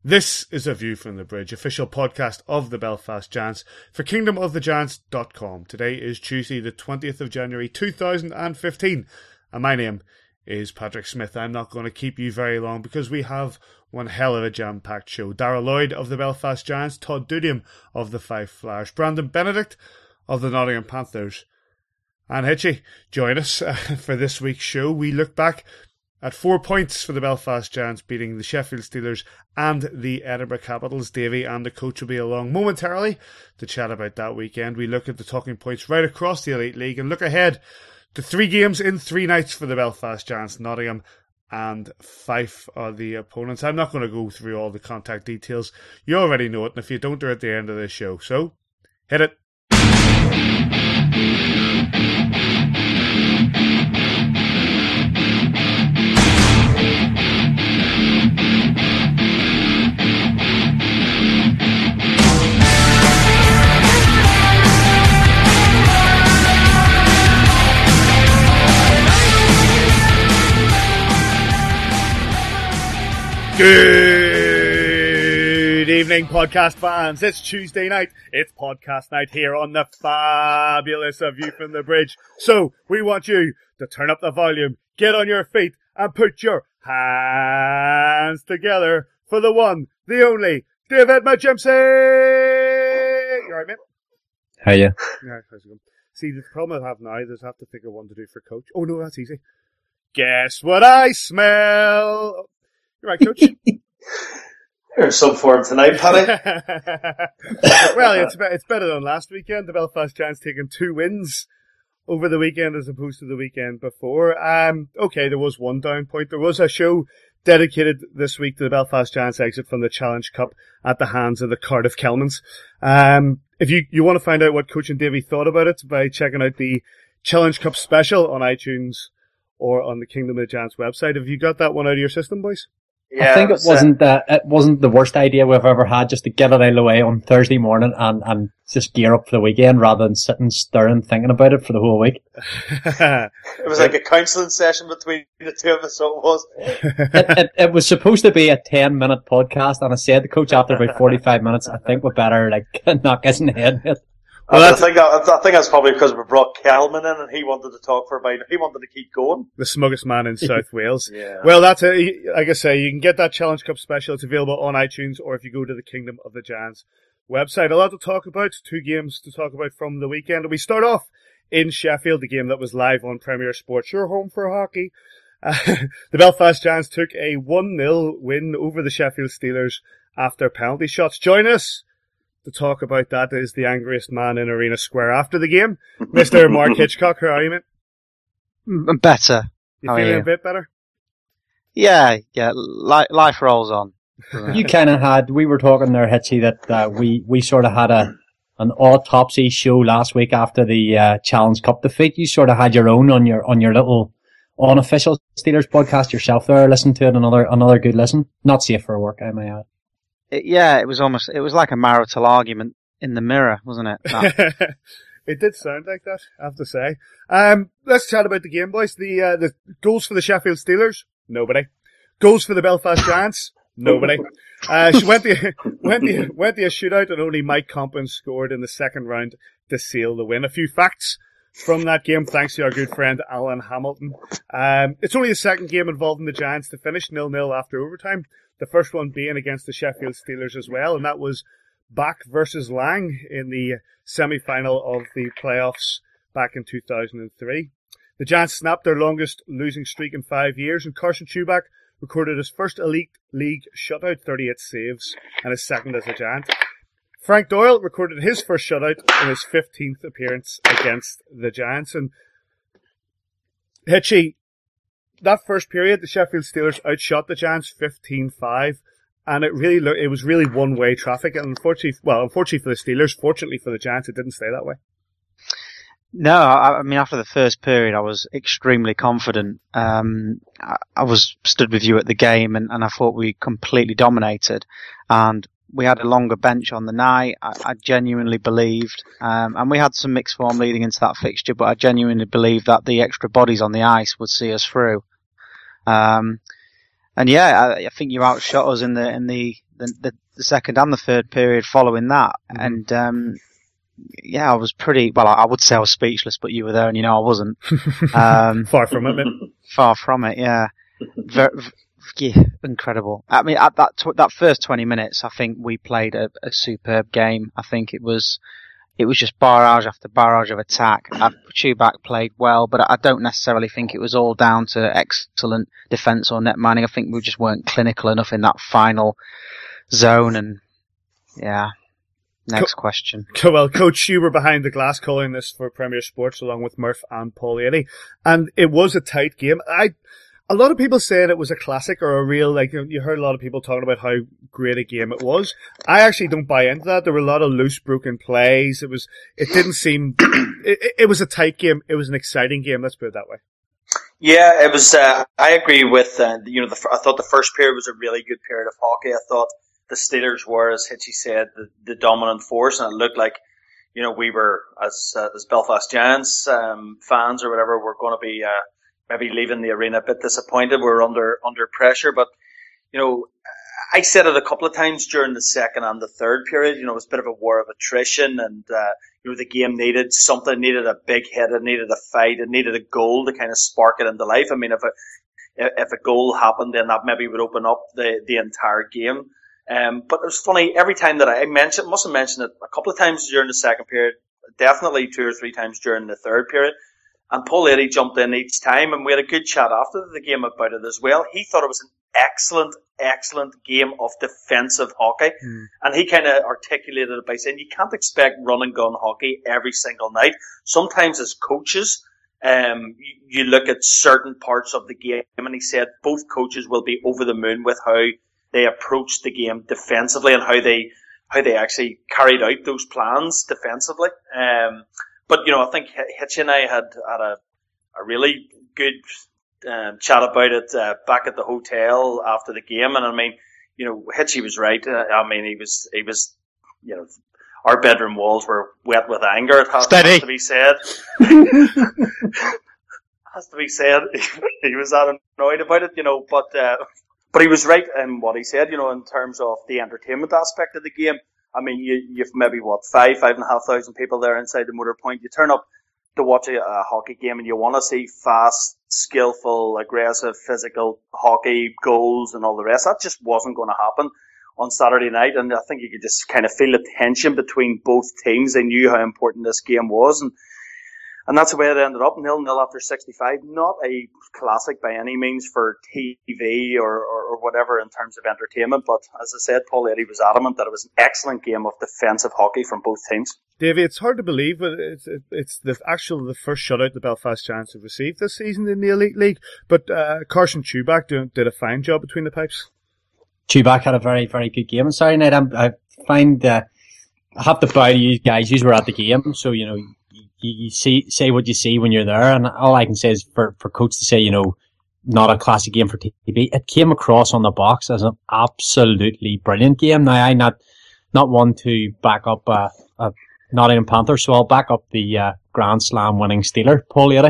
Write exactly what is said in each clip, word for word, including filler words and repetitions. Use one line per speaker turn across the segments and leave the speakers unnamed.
This is A View from the Bridge, official podcast of the Belfast Giants for kingdom of the giants dot com. Today is Tuesday, the twentieth of January two thousand fifteen, and my name is Patrick Smith. I'm not going to keep you very long because we have one hell of a jam-packed show. Darragh Lloyd of the Belfast Giants, Todd Dudiam of the Five Flyers, Brandon Benedict of the Nottingham Panthers, and Hitchy join us uh, for this week's show. We look back at four points for the Belfast Giants, beating the Sheffield Steelers and the Edinburgh Capitals. Davy and the coach will be along momentarily to chat about that weekend. We look at the talking points right across the Elite League and look ahead to three games in three nights for the Belfast Giants. Nottingham and Fife are the opponents. I'm not going to go through all the contact details. You already know it, and if you don't, they're at the end of this show. So, hit it. Good evening, podcast fans. It's Tuesday night. It's podcast night here on the fabulous A View from the Bridge. So, we want you to turn up the volume, get on your feet, and put your hands together for the one, the only, David McGimpsey! You alright, mate?
Hiya.
Yeah, how's it going? See, the problem I have now is I have to think of one to do for coach. Oh no, that's easy. Guess what I smell? You're right, coach.
There's some form tonight, Paddy.
Well, it's it's better than last weekend. The Belfast Giants taking two wins over the weekend as opposed to the weekend before. Um, okay, there was one down point. There was a show dedicated this week to the Belfast Giants' exit from the Challenge Cup at the hands of the Cardiff Kelmans. Um, if you, you want to find out what Coach and Davey thought about it by checking out the Challenge Cup special on iTunes or on the Kingdom of the Giants website. Have you got that one out of your system, boys?
Yeah, I think it wasn't uh, it wasn't the worst idea we've ever had, just to get it out of the way on Thursday morning and, and just gear up for the weekend rather than sitting stirring thinking about it for the whole week.
It was like a counselling session between the two of us, so it was.
it, it, it was supposed to be a ten minute podcast, and I said to the coach after about forty-five minutes, I think we better like knock his head in.
Well, I think I, I think that's probably because we brought Kelman in and he wanted to talk for about. He wanted to keep going.
The smuggest man in South Wales.
Yeah.
Well, that's a, like I say, you can get that Challenge Cup special. It's available on iTunes, or if you go to the Kingdom of the Giants website. A lot to talk about. Two games to talk about from the weekend. We start off in Sheffield, the game that was live on Premier Sports. Your home for hockey. Uh, the Belfast Giants took a one nil win over the Sheffield Steelers after penalty shots. Join us to talk about that is the angriest man in Arena Square after the game, Mister Mark Hitchcock. How are you, mate?
I'm better.
You
How
feeling
are you?
a bit better?
Yeah, yeah. Li- life rolls on.
You kind of had, we were talking there, Hitchy, that uh, we, we sort of had a an autopsy show last week after the uh, Challenge Cup defeat. You sort of had your own on your on your little unofficial Steelers podcast yourself there. Listen to it, another another good listen. Not safe for work, I may add.
It, yeah, it was almost. It was like a marital argument in the mirror, wasn't it? That-
It did sound like that, I have to say. Um, let's chat about the game, boys. The uh, the goals for the Sheffield Steelers, nobody. Goals for the Belfast Giants, nobody. Uh, she went the went the went the shootout, and only Mike Compton scored in the second round to seal the win. A few facts from that game, thanks to our good friend Alan Hamilton. Um, it's only the second game involving the Giants to finish nil nil after overtime. The first one being against the Sheffield Steelers as well, and that was Back versus Lang in the semi-final of the playoffs back in two thousand three. The Giants snapped their longest losing streak in five years, and Carson Chubak recorded his first Elite League shutout, thirty-eight saves, and his second as a Giant. Frank Doyle recorded his first shutout in his fifteenth appearance against the Giants. And Hitchy, that first period, the Sheffield Steelers outshot the Giants fifteen five, and it really lo- it was really one-way traffic. And unfortunately, well, unfortunately for the Steelers, fortunately for the Giants, it didn't stay that way.
No, I, I mean, after the first period, I was extremely confident. Um, I, I was stood with you at the game, and, and I thought we completely dominated. And we had a longer bench on the night. I, I genuinely believed, um, and we had some mixed form leading into that fixture, but I genuinely believed that the extra bodies on the ice would see us through. Um, and yeah, I, I think you outshot us in the in the the, the, the second and the third period following that. Mm-hmm. And, um, yeah, I was pretty, well, I would say I was speechless, but you were there and you know I wasn't. Um,
far from it, man.
Far from it, yeah. Very, yeah, incredible. I mean, at that tw- that first twenty minutes, I think we played a, a superb game. I think it was it was just barrage after barrage of attack. Chubak played well, but I don't necessarily think it was all down to excellent defence or net manning. I think we just weren't clinical enough in that final zone. And yeah, next Co- question.
Well, Coach, you were behind the glass calling this for Premier Sports along with Murph and Paul Eadie, and it was a tight game. I. A lot of people saying it was a classic or a real, like, you heard a lot of people talking about how great a game it was. I actually don't buy into that. There were a lot of loose, broken plays. It was, it didn't seem, it, it was a tight game. It was an exciting game. Let's put it that way.
Yeah, it was, uh, I agree with, uh, you know, the, I thought the first period was a really good period of hockey. I thought the Steelers were, as Hitchy said, the, the dominant force, and it looked like, you know, we were, as, uh, as Belfast Giants, um, fans or whatever, we're going to be, uh, maybe leaving the arena a bit disappointed. We're under under pressure, but you know, I said it a couple of times during the second and the third period. You know, it was a bit of a war of attrition, and uh, you know, the game needed something, needed a big hit, it needed a fight, it needed a goal to kind of spark it into life. I mean, if a if a goal happened, then that maybe would open up the the entire game. Um, but it was funny every time that I mentioned, must have mentioned it a couple of times during the second period, definitely two or three times during the third period. And Paul Eadie jumped in each time, and we had a good chat after the game about it as well. He thought it was an excellent, excellent game of defensive hockey. Mm. And he kind of articulated it by saying you can't expect run and gun hockey every single night. Sometimes as coaches, um, you, you look at certain parts of the game, and he said both coaches will be over the moon with how they approached the game defensively and how they how they actually carried out those plans defensively. Um But, you know, I think Hitchy and I had had a, a really good um, chat about it uh, back at the hotel after the game. And I mean, you know, Hitchy was right. Uh, I mean, he was, he was, you know, our bedroom walls were wet with anger. It has, has to be said. has to be said. He was that annoyed about it, you know, but, uh, but he was right in what he said, you know, in terms of the entertainment aspect of the game. I mean, you, you've maybe, what, five, five and a half thousand people there inside the Motor Point. You turn up to watch a, a hockey game and you want to see fast, skillful, aggressive, physical hockey, goals and all the rest. That just wasn't going to happen on Saturday night. And I think you could just kind of feel the tension between both teams. They knew how important this game was. And And that's the way it ended up, nil-nil after sixty-five. Not a classic by any means for T V or, or, or whatever in terms of entertainment, but as I said, Paul Eadie was adamant that it was an excellent game of defensive hockey from both teams.
Davey, it's hard to believe, but it's, it's the actual the first shutout the Belfast Giants have received this season in the Elite League. But uh, Carson Chubak did a fine job between the pipes.
Chubak had a very, very good game on Saturday night. I'm, I find uh, I have to bow to you guys. You were at the game, so you know. You, you see, say what you see when you're there, and all I can say is for, for coach to say, you know, not a classic game for T V. It came across on the box as an absolutely brilliant game. Now, I'm not, not one to back up a, a Nottingham Panther, so I'll back up the uh, Grand Slam winning Steeler, Paul Eadie,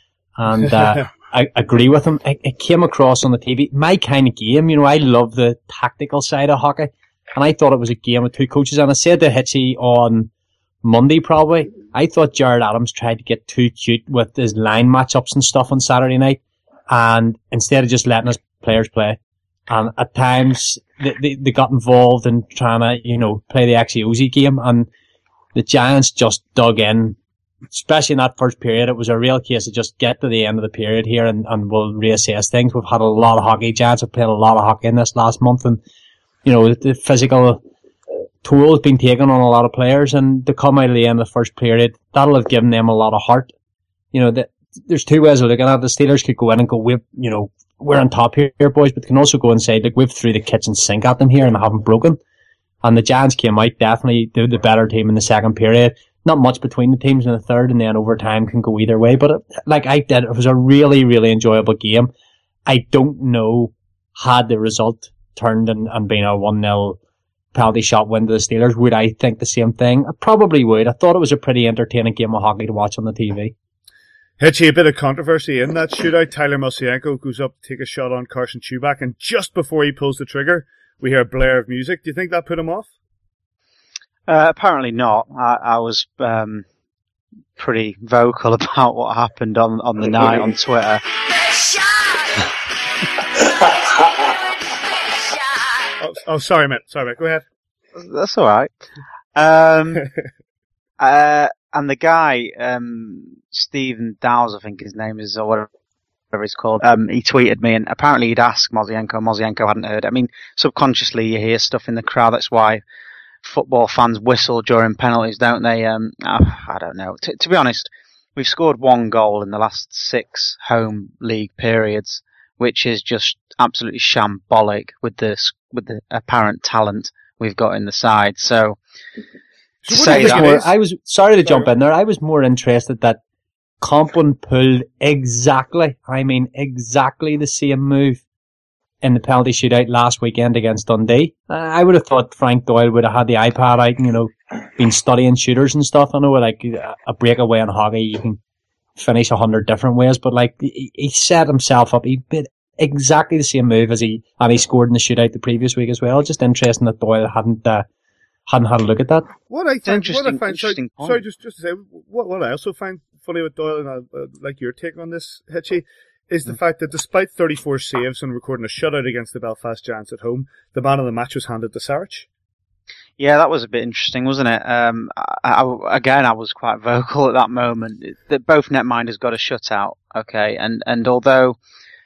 and uh, I agree with him. It, it came across on the T V. My kind of game, you know, I love the tactical side of hockey, and I thought it was a game with two coaches, and I said to Hitchy on Monday probably, I thought Jared Adams tried to get too cute with his line matchups and stuff on Saturday night, and instead of just letting his players play, and at times they, they, they got involved in trying to, you know, play the Axie-Ozy game, and the Giants just dug in, especially in that first period. It was a real case of just get to the end of the period here and, and we'll reassess things. We've had a lot of hockey. Giants have played a lot of hockey in this last month, and, you know, the physical toll has been taken on a lot of players, and to come out of the end of the first period, that'll have given them a lot of heart. You know, the, there's two ways of looking at it. The Steelers could go in and go, we, you know, we're on top here, boys, but they can also go and say, look, we've threw the kitchen sink at them here and they haven't broken. And the Giants came out definitely the, the better team in the second period. Not much between the teams in the third, and then overtime can go either way. But it, like I did, it was a really, really enjoyable game. I don't know had the result turned and, and been a one nil penalty shot win to the Steelers, would I think the same thing? I probably would. I thought it was a pretty entertaining game of hockey to watch on the T V.
Hitchy, a bit of controversy in that shootout. Tyler Mosienko goes up to take a shot on Carson Chubak, and just before he pulls the trigger, we hear a blare of music. Do you think that put him off?
Uh, apparently not. I, I was um, pretty vocal about what happened on, on the night on Twitter.
oh, oh, sorry, mate. Sorry, mate. Go ahead.
That's all right. Um, uh, and the guy, um, Stephen Dowes, I think his name is, or whatever he's called, um, he tweeted me, and apparently he'd asked Mozienko. Mozienko hadn't heard it. I mean, subconsciously you hear stuff in the crowd. That's why football fans whistle during penalties, don't they? Um, oh, I don't know. T- to be honest, we've scored one goal in the last six home league periods, which is just absolutely shambolic with the with the apparent talent we've got in the side. So,
so
to say that,
more, I was sorry to sorry. jump in there. I was more interested that Compton pulled exactly, I mean exactly the same move in the penalty shootout last weekend against Dundee. I would have thought Frank Doyle would have had the iPad out and, you know, been studying shooters and stuff. I know, like a breakaway in hockey, you can finish a hundred different ways, but like he, he set himself up. He did exactly the same move as he and he scored in the shootout the previous week as well. Just interesting that Doyle hadn't uh, hadn't had a look at that.
What I find, what I find, sorry,
point.
sorry, just just to say, what what I also find funny with Doyle, and I uh, like your take on this, Hitchy, is the mm. fact that despite thirty-four saves and recording a shutout against the Belfast Giants at home, the man of the match was handed to Sarich.
Yeah, that was a bit interesting, wasn't it? Um, I, I, again, I was quite vocal at that moment. That both netminders got a shutout, okay, and and although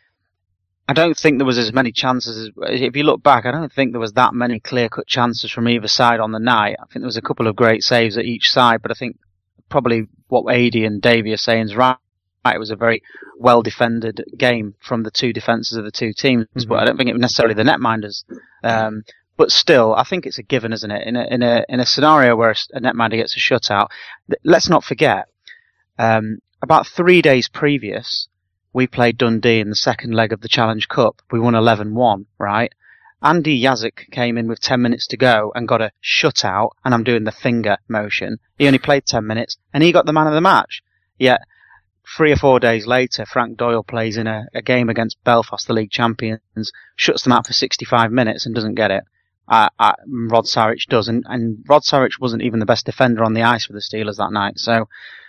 I don't think there was as many chances as, if you look back, I don't think there was that many clear-cut chances from either side on the night. I think there was a couple of great saves at each side, but I think probably what Adi and Davey are saying is right. It was a very well-defended game from the two defences of the two teams, mm-hmm. but I don't think it was necessarily the netminders. Um, but still, I think it's a given, isn't it? In a in a in a scenario where a netminder gets a shutout, let's not forget, um, about three days previous, we played Dundee in the second leg of the Challenge Cup. We won eleven one, right? Andy Yazik came in with ten minutes to go and got a shutout, and I'm doing the finger motion. He only played ten minutes, and he got the man of the match. Yet, three or four days later, Frank Doyle plays in a, a game against Belfast, the league champions, shuts them out for sixty-five minutes and doesn't get it. Uh, uh, Rod Sarich does, and, and Rod Sarich wasn't even the best defender on the ice for the Steelers that night, so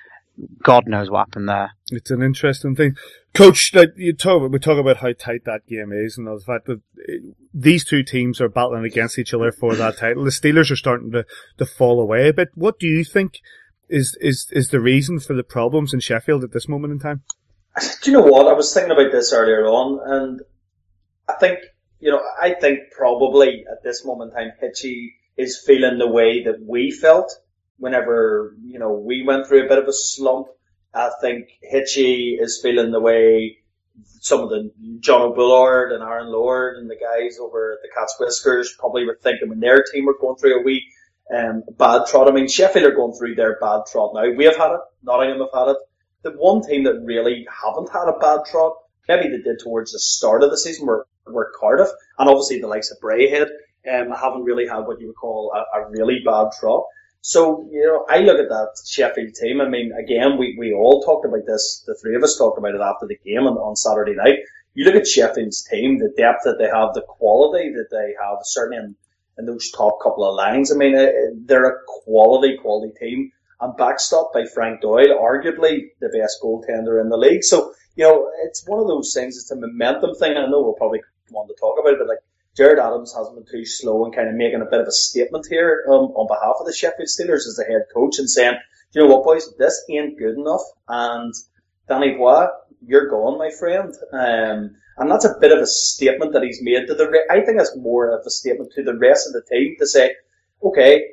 God knows what happened there.
It's an interesting thing. Coach, like, you talk, we talk about how tight that game is, and the fact that it, these two teams are battling against each other for that title. The Steelers are starting to, to fall away a bit. What do you think is, is, is the reason for the problems in Sheffield at this moment in time?
Do you know what? I was thinking about this earlier on, and I think, you know, I think probably at this moment in time, Hitchy is feeling the way that we felt whenever, you know, we went through a bit of a slump. I think Hitchy is feeling the way some of the John O'Bullard and Aaron Lord and the guys over at the Cat's Whiskers probably were thinking when their team were going through a wee um, bad trot. I mean, Sheffield are going through their bad trot now. We have had it. Nottingham have had it. The one team that really haven't had a bad trot, maybe they did towards the start of the season, were, were Cardiff, and obviously the likes of Braehead um, haven't really had what you would call a, a really bad trot. So, you know, I look at that Sheffield team. I mean, again, we, we all talked about this. The three of us talked about it after the game on, on Saturday night. You look at Sheffield's team, the depth that they have, the quality that they have, certainly in, in those top couple of lines. I mean, they're a quality, quality team. And backstopped by Frank Doyle, arguably the best goaltender in the league. So, you know, it's one of those things. It's a momentum thing. I know we'll probably come on to talk about it, but like, Jared Adams hasn't been too slow and kind of making a bit of a statement here um, on behalf of the Sheffield Steelers as the head coach and saying, you know what, boys, this ain't good enough. And Danny Bois, you're gone, my friend. Um, and that's a bit of a statement that he's made to the. Re- I think it's more of a statement to the rest of the team to say, okay,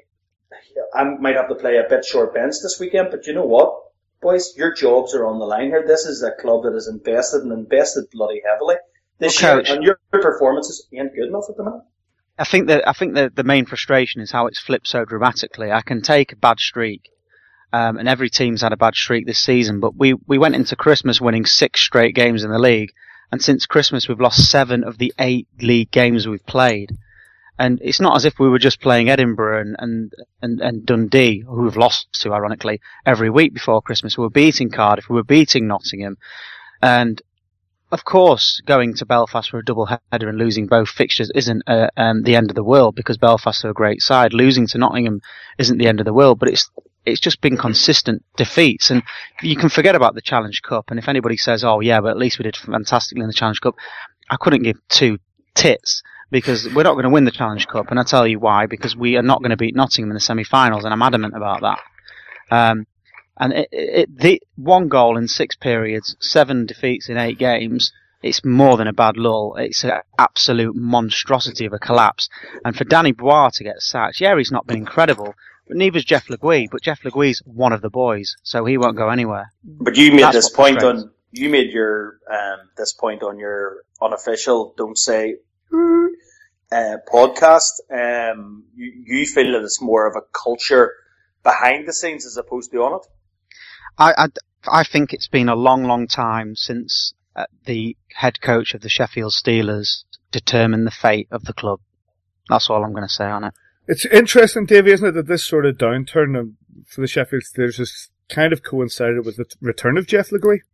I might have to play a bit short bench this weekend, but you know what, boys, your jobs are on the line here. This is a club that has invested and invested bloody heavily this
well,
year,
Coach,
and your performances ain't good enough at the minute.
I think that I think that the main frustration is how it's flipped so dramatically. I can take a bad streak, um, and every team's had a bad streak this season, but we, we went into Christmas winning six straight games in the league, and since Christmas we've lost seven of the eight league games we've played. And it's not as if we were just playing Edinburgh and, and, and, and Dundee, who we've lost to, ironically, every week before Christmas. We were beating Cardiff, we were beating Nottingham, and of course, going to Belfast for a double header and losing both fixtures isn't uh, um, the end of the world, because Belfast are a great side. Losing to Nottingham isn't the end of the world, but it's it's just been consistent defeats. And you can forget about the Challenge Cup. And if anybody says, oh, yeah, but at least we did fantastically in the Challenge Cup, I couldn't give two tits, because we're not going to win the Challenge Cup. And I'll tell you why, because we are not going to beat Nottingham in the semi-finals, and I'm adamant about that. Um, And it, it, the one goal in six periods, seven defeats in eight games, it's more than a bad lull. It's an absolute monstrosity of a collapse. And for Danny Bois to get sacked, yeah, he's not been incredible, but neither's Jeff Le Gui. But Jeff Le Gui's one of the boys, so he won't go anywhere.
But you made
That's
this point
frustrates.
on you made your um, this point on your unofficial "Don't Say" uh, podcast. Um, you, you feel that it's more of a culture behind the scenes as opposed to on it.
I, I, I think it's been a long, long time since uh, the head coach of the Sheffield Steelers determined the fate of the club. That's all I'm going to say on it.
It's interesting, Davey, isn't it, that this sort of downturn for the Sheffield Steelers has kind of coincided with the return of Jeff Le Gui?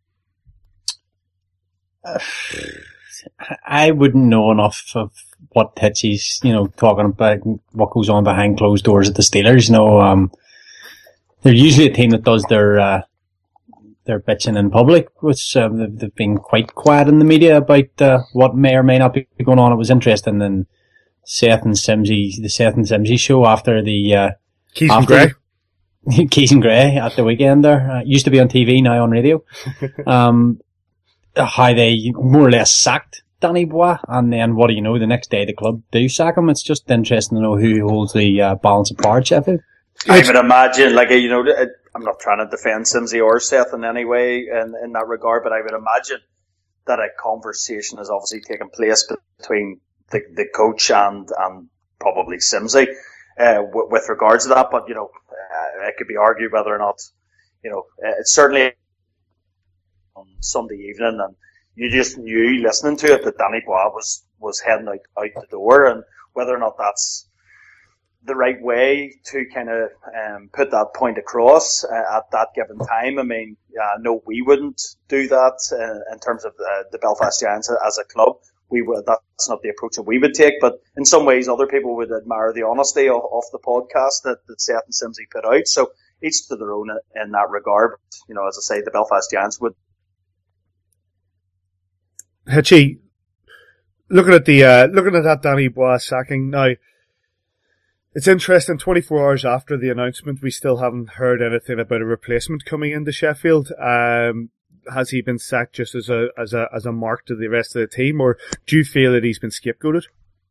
Uh, I wouldn't know enough of what Hitchy's, you know, talking about, what goes on behind closed doors at the Steelers. You know, um, they're usually a team that does their, uh, their bitching in public, which, um, they've, they've been quite quiet in the media about, uh, what may or may not be going on. It was interesting in Seth and Simsy, the Seth and Simsy show after the, uh,
Keys and Gray.
Keys and Gray at the weekend there. Uh, used to be on T V, now on radio. um, how they more or less sacked Danny Bois, and then what do you know, the next day the club do sack him. It's just interesting to know who holds the uh, balance of power, Sheffield.
I would imagine, like, you know, I'm not trying to defend Simsy or Seth in any way in, in that regard, but I would imagine that a conversation has obviously taken place between the, the coach and, and probably Simsy uh, w- with regards to that. But, you know, uh, it could be argued whether or not, you know, uh, it's certainly on Sunday evening, and you just knew listening to it that Danny Bois was, was heading out, out the door, and whether or not that's the right way to kind of um, put that point across uh, at that given time. I mean, uh, no, we wouldn't do that uh, in terms of uh, the Belfast Giants as a club. We would, that's not the approach that we would take, but in some ways other people would admire the honesty of, of the podcast that, that Seth and Simsy put out. So each to their own in that regard. But, you know, as I say, the Belfast Giants would.
Hitchy, looking at the uh, looking at that Danny Bois sacking now, it's interesting. twenty-four hours after the announcement, we still haven't heard anything about a replacement coming into Sheffield. Um, has he been sacked just as a as a as a mark to the rest of the team, or do you feel that he's been scapegoated?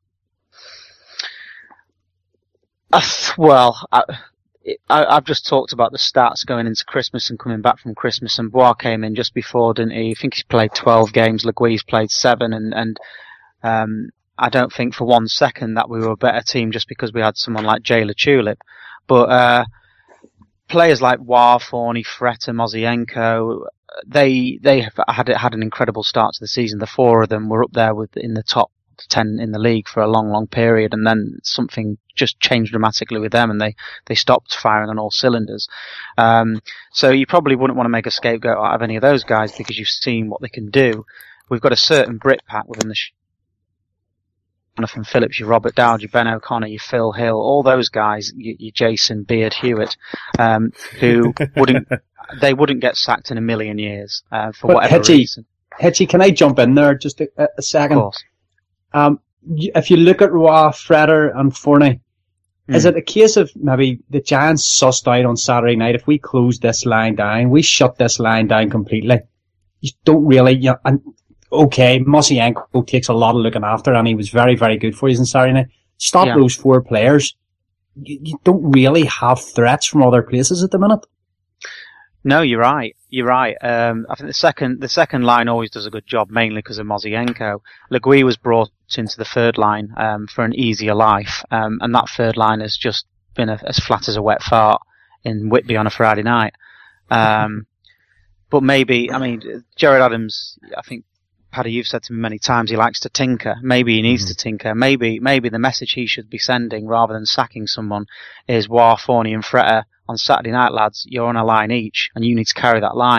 Uh, well, I, I, I've just talked about the stats going into Christmas and coming back from Christmas, and Bois came in just before, didn't he? I think he's played twelve games. Le Gui's played seven, and and um, I don't think for one second that we were a better team just because we had someone like Jayla Tulip. But uh, players like War, Forney, Freta, Mozienko, they they have had had an incredible start to the season. The four of them were up there with in the top ten in the league for a long, long period, and then something just changed dramatically with them, and they, they stopped firing on all cylinders. Um, so you probably wouldn't want to make a scapegoat out of any of those guys because you've seen what they can do. We've got a certain Brit pack within the sh- Jonathan Phillips, your Robert Dowd, your Ben O'Connor, your Phil Hill, all those guys, your, your Jason Beard Hewitt, um, who wouldn't they wouldn't get sacked in a million years uh, for
but
whatever
Hitchy,
reason.
Hitchy, can I jump in there just a, a second?
Of course.
Um, if you look at Roy, Freder and Forney, mm. is it a case of maybe the Giants sussed out on Saturday night, if we close this line down, we shut this line down completely, you don't really, you know, and okay, Mozienko takes a lot of looking after, and he was very, very good for you on Saturday night. Stop yeah. those four players. You, you don't really have threats from other places at the minute.
No, you're right. You're right. Um, I think the second the second line always does a good job, mainly because of Mozienko. Le Gui was brought into the third line um, for an easier life, um, and that third line has just been a, as flat as a wet fart in Whitby on a Friday night. Um, but maybe, I mean, Jared Adams, I think, Paddy, you've said to me many times he likes to tinker. Maybe he needs mm-hmm. to tinker. Maybe maybe the message he should be sending, rather than sacking someone, is War, Forney and Freta, on Saturday night, lads, you're on a line each, and you need to carry that line.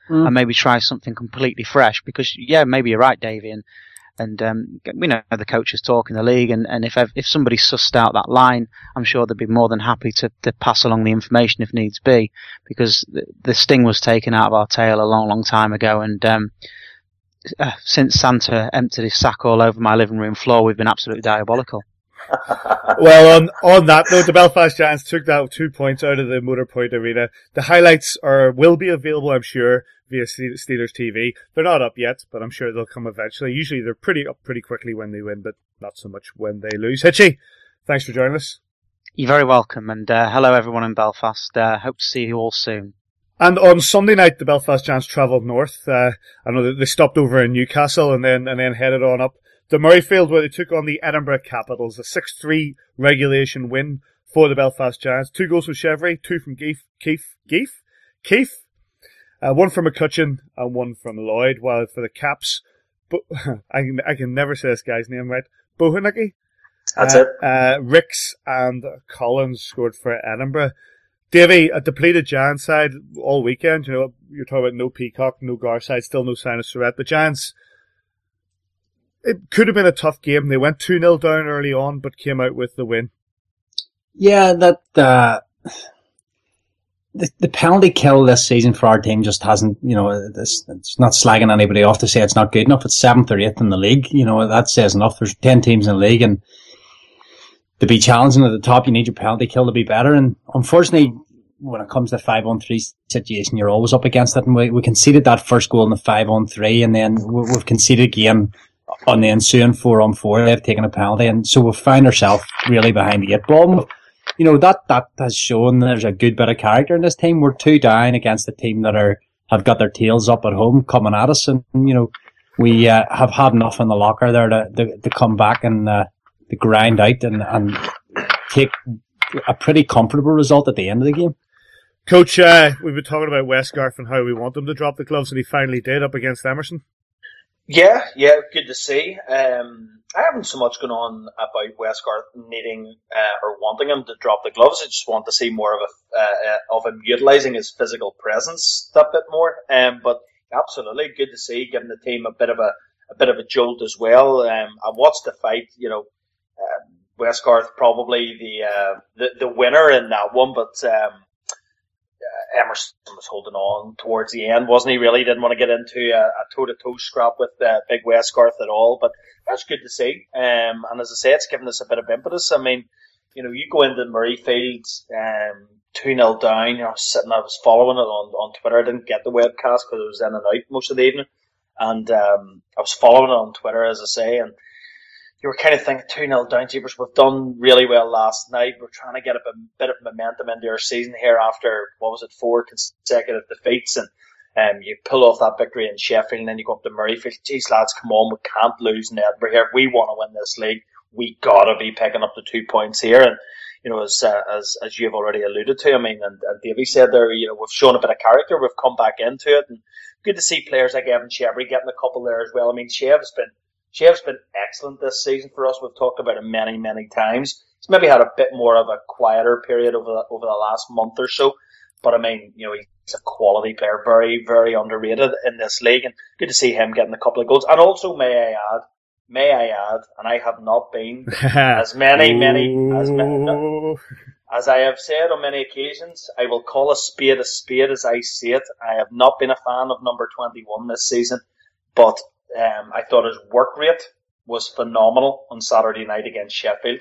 mm. and maybe try something completely fresh. Because yeah, maybe you're right, Davey, and and um, we know the coaches talk in the league, and, and if if somebody sussed out that line, I'm sure they'd be more than happy to, to pass along the information if needs be, because the, the sting was taken out of our tail a long, long time ago, and um, uh, since Santa emptied his sack all over my living room floor, we've been absolutely diabolical.
Well, on on that note, the Belfast Giants took that two points out of the Motorpoint Arena. The highlights are will be available, I'm sure, via Steelers T V. They're not up yet, but I'm sure they'll come eventually. Usually they're pretty up pretty quickly when they win, but not so much when they lose. Hitchy, thanks for joining us.
You're very welcome, and uh, hello everyone in Belfast. Uh, hope to see you all soon.
And on Sunday night, the Belfast Giants travelled north. Uh, I know that they stopped over in Newcastle and then and then headed on up to Murrayfield, where they took on the Edinburgh Capitals. A six three regulation win for the Belfast Giants. Two goals from Chevry, two from Keith, Keith, Keith, Keith, uh, one from McCutcheon and one from Lloyd. While for the Caps, Bo- I can I can never say this guy's name right. Bohanicki.
That's
uh,
it.
Uh, Ricks and Collins scored for Edinburgh. Davey, a depleted Giants side all weekend. You know, you're talking about no Peacock, no Garside, still no sign of Surratt. The Giants, it could have been a tough game. They went two nil down early on, but came out with the win.
Yeah, that uh, the, the penalty kill this season for our team just hasn't, you know, this, it's not slagging anybody off to say it's not good enough. It's seventh or eighth in the league. You know, that says enough. There's ten teams in the league, and to be challenging at the top, you need your penalty kill to be better. And unfortunately, when it comes to five on three situation, you're always up against it. And we, we conceded that first goal in the five on three, and then we, we've conceded again on the ensuing four on four. They've taken a penalty, and so we've found ourselves really behind the eight ball. You know, that, that has shown there's a good bit of character in this team. We're two down against a team that are, have got their tails up at home coming at us. And, you know, we, uh, have had enough in the locker there to, to, to come back and, uh, to grind out and, and take a pretty comfortable result at the end of the game.
Coach, uh, we've been talking about Westgarth and how we want him to drop the gloves, and he finally did up against Emerson.
Yeah, yeah, good to see. Um, I haven't so much gone on about Westgarth needing uh, or wanting him to drop the gloves. I just want to see more of a uh, of him utilising his physical presence that bit more. Um, but absolutely good to see, giving the team a bit of a a bit of a jolt as well. Um, I watched the fight. You know, uh, Westgarth probably the uh, the the winner in that one, but. Um, Uh, Emerson was holding on towards the end, wasn't he? Really didn't want to get into a, a toe-to-toe scrap with uh, Big Westgarth at all, but that's good to see. Um, and as I say, it's given us a bit of impetus. I mean, you know, you go into Murrayfield um, two nil down. You know, I was sitting, I was following it on, on Twitter. I didn't get the webcast because it was in and out most of the evening, and um, I was following it on Twitter, as I say, and you were kind of thinking two nil down, Jeepers. We've done really well last night. We're trying to get a bit of momentum into our season here after, what was it, four consecutive defeats. And um, you pull off that victory in Sheffield, and then you go up to Murrayfield. Geez, lads, come on. We can't lose in Edinburgh here. If we want to win this league, we got to be picking up the two points here. And, you know, as uh, as as you've already alluded to, I mean, and, and Davey said there, you know, we've shown a bit of character. We've come back into it. And good to see players like Evan Chevry getting a couple there as well. I mean, Chev's been Chev's been excellent this season for us. We've talked about him many, many times. He's maybe had a bit more of a quieter period over the, over the last month or so. But I mean, you know, he's a quality player, very, very underrated in this league. And good to see him getting a couple of goals. And also, may I add, may I add, and I have not been as many, many, as many, no, as I have said on many occasions, I will call a spade a spade as I see it. I have not been a fan of number twenty-one this season, but Um, I thought his work rate was phenomenal on Saturday night against Sheffield.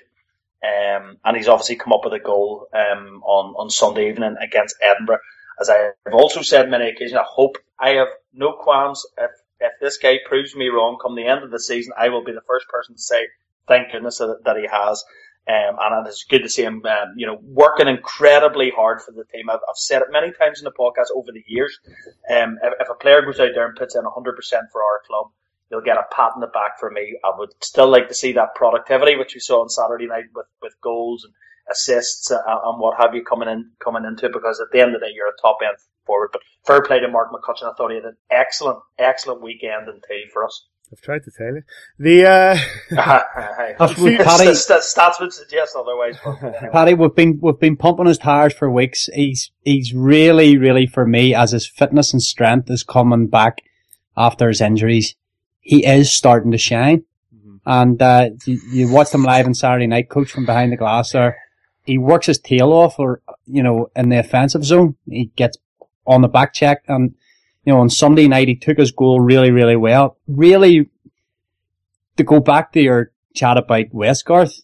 Um, and he's obviously come up with a goal um, on, on Sunday evening against Edinburgh. As I have also said many occasions, I hope, I have no qualms. If, if this guy proves me wrong come the end of the season, I will be the first person to say, thank goodness that, that he has. Um, and it's good to see him, um, you know, working incredibly hard for the team. I've, I've said it many times in the podcast over the years. Um, if, if a player goes out there and puts in one hundred percent for our club, he'll get a pat on the back from me. I would still like to see that productivity, which we saw on Saturday night with, with goals and assists and, and what have you coming in, coming into it, because at the end of the day, you're a top end forward. But fair play to Mark McCutcheon. I thought he had an excellent, excellent weekend in Teal for us.
I've tried to tell you. The, uh...
Paddy,
stats would suggest otherwise. Anyway.
Paddy, we've been, we've been pumping his tires for weeks. He's, he's really, really, for me, as his fitness and strength is coming back after his injuries, he is starting to shine. Mm-hmm. And, uh, you, you watched him live on Saturday night, coach from behind the glass there. He works his tail off, or, you know, in the offensive zone. He gets on the back check, and, you know, on Sunday night, he took his goal really, really well. Really, to go back to your chat about Westgarth,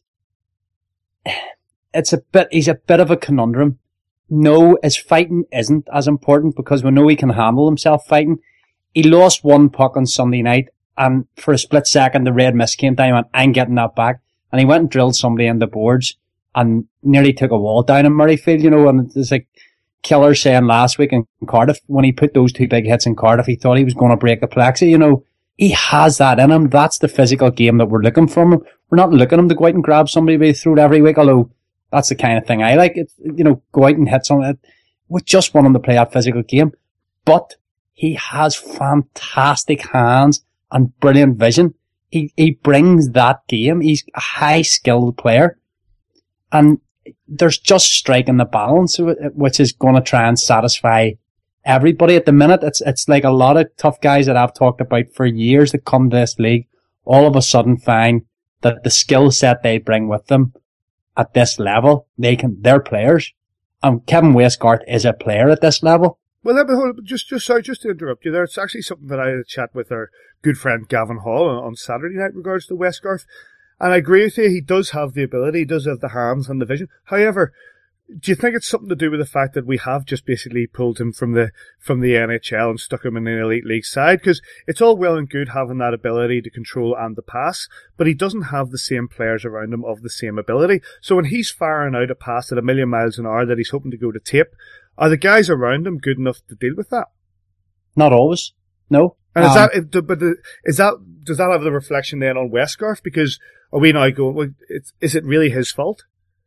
it's a bit, he's a bit of a conundrum. No, his fighting isn't as important because we know he can handle himself fighting. He lost one puck on Sunday night, and for a split second, the red mist came down. He went, I'm getting that back. And he went and drilled somebody in the boards and nearly took a wall down in Murrayfield, you know, and it's like, Killer saying last week in Cardiff, when he put those two big hits in Cardiff, he thought he was going to break a plexi. You know, he has that in him. That's the physical game that we're looking from him. We're not looking him to go out and grab somebody by the throat every week, although that's the kind of thing I like. It, you know, go out and hit someone. We just want him to play that physical game. But he has fantastic hands and brilliant vision. He, he brings that game. He's a high skilled player. And there's just striking the balance, which is going to try and satisfy everybody. At the minute, it's it's like a lot of tough guys that I've talked about for years that come to this league, all of a sudden find that the skill set they bring with them at this level, they can, they're players. And Kevin Westgarth is a player at this level.
Well, let me hold, just, just sorry, just to interrupt you there. It's actually something that I had a chat with our good friend Gavin Hall on, on Saturday night in regards to Westgarth. And I agree with you, he does have the ability, he does have the hands and the vision. However, do you think it's something to do with the fact that we have just basically pulled him from the from the N H L and stuck him in an elite league side? Because it's all well and good having that ability to control and to pass, but he doesn't have the same players around him of the same ability. So when he's firing out a pass at a million miles an hour that he's hoping to go to tape, are the guys around him good enough to deal with that?
Not always, no.
And is
um,
that, but is that, does that have the reflection then on Westgarth? Because are we now going, well, it's, is it really his fault?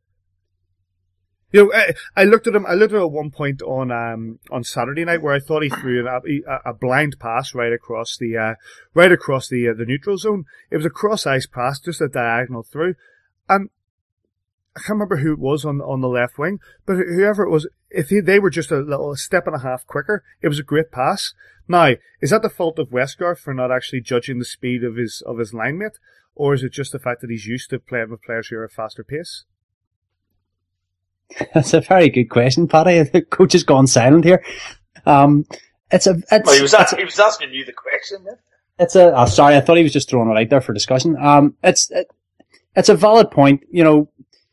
You know, I, I looked at him, I looked at him at one point on, um, on Saturday night where I thought he threw an, a, a blind pass right across the, uh, right across the, uh, the neutral zone. It was a cross ice pass, just a diagonal through. And I can't remember who it was on, on the left wing, but whoever it was, if he, they were just a little a step and a half quicker, it was a great pass. Now, is that the fault of Westgarth for not actually judging the speed of his, of his line mate? Or is it just the fact that he's used to playing with players who are at a faster pace?
That's a very good question, Paddy. The coach has gone silent here. Um, it's a, it's,
well, he was asking, he was asking you the question, then.
It's a, oh, sorry, I thought he was just throwing it out there for discussion. Um, it's, it, it's a valid point. You know,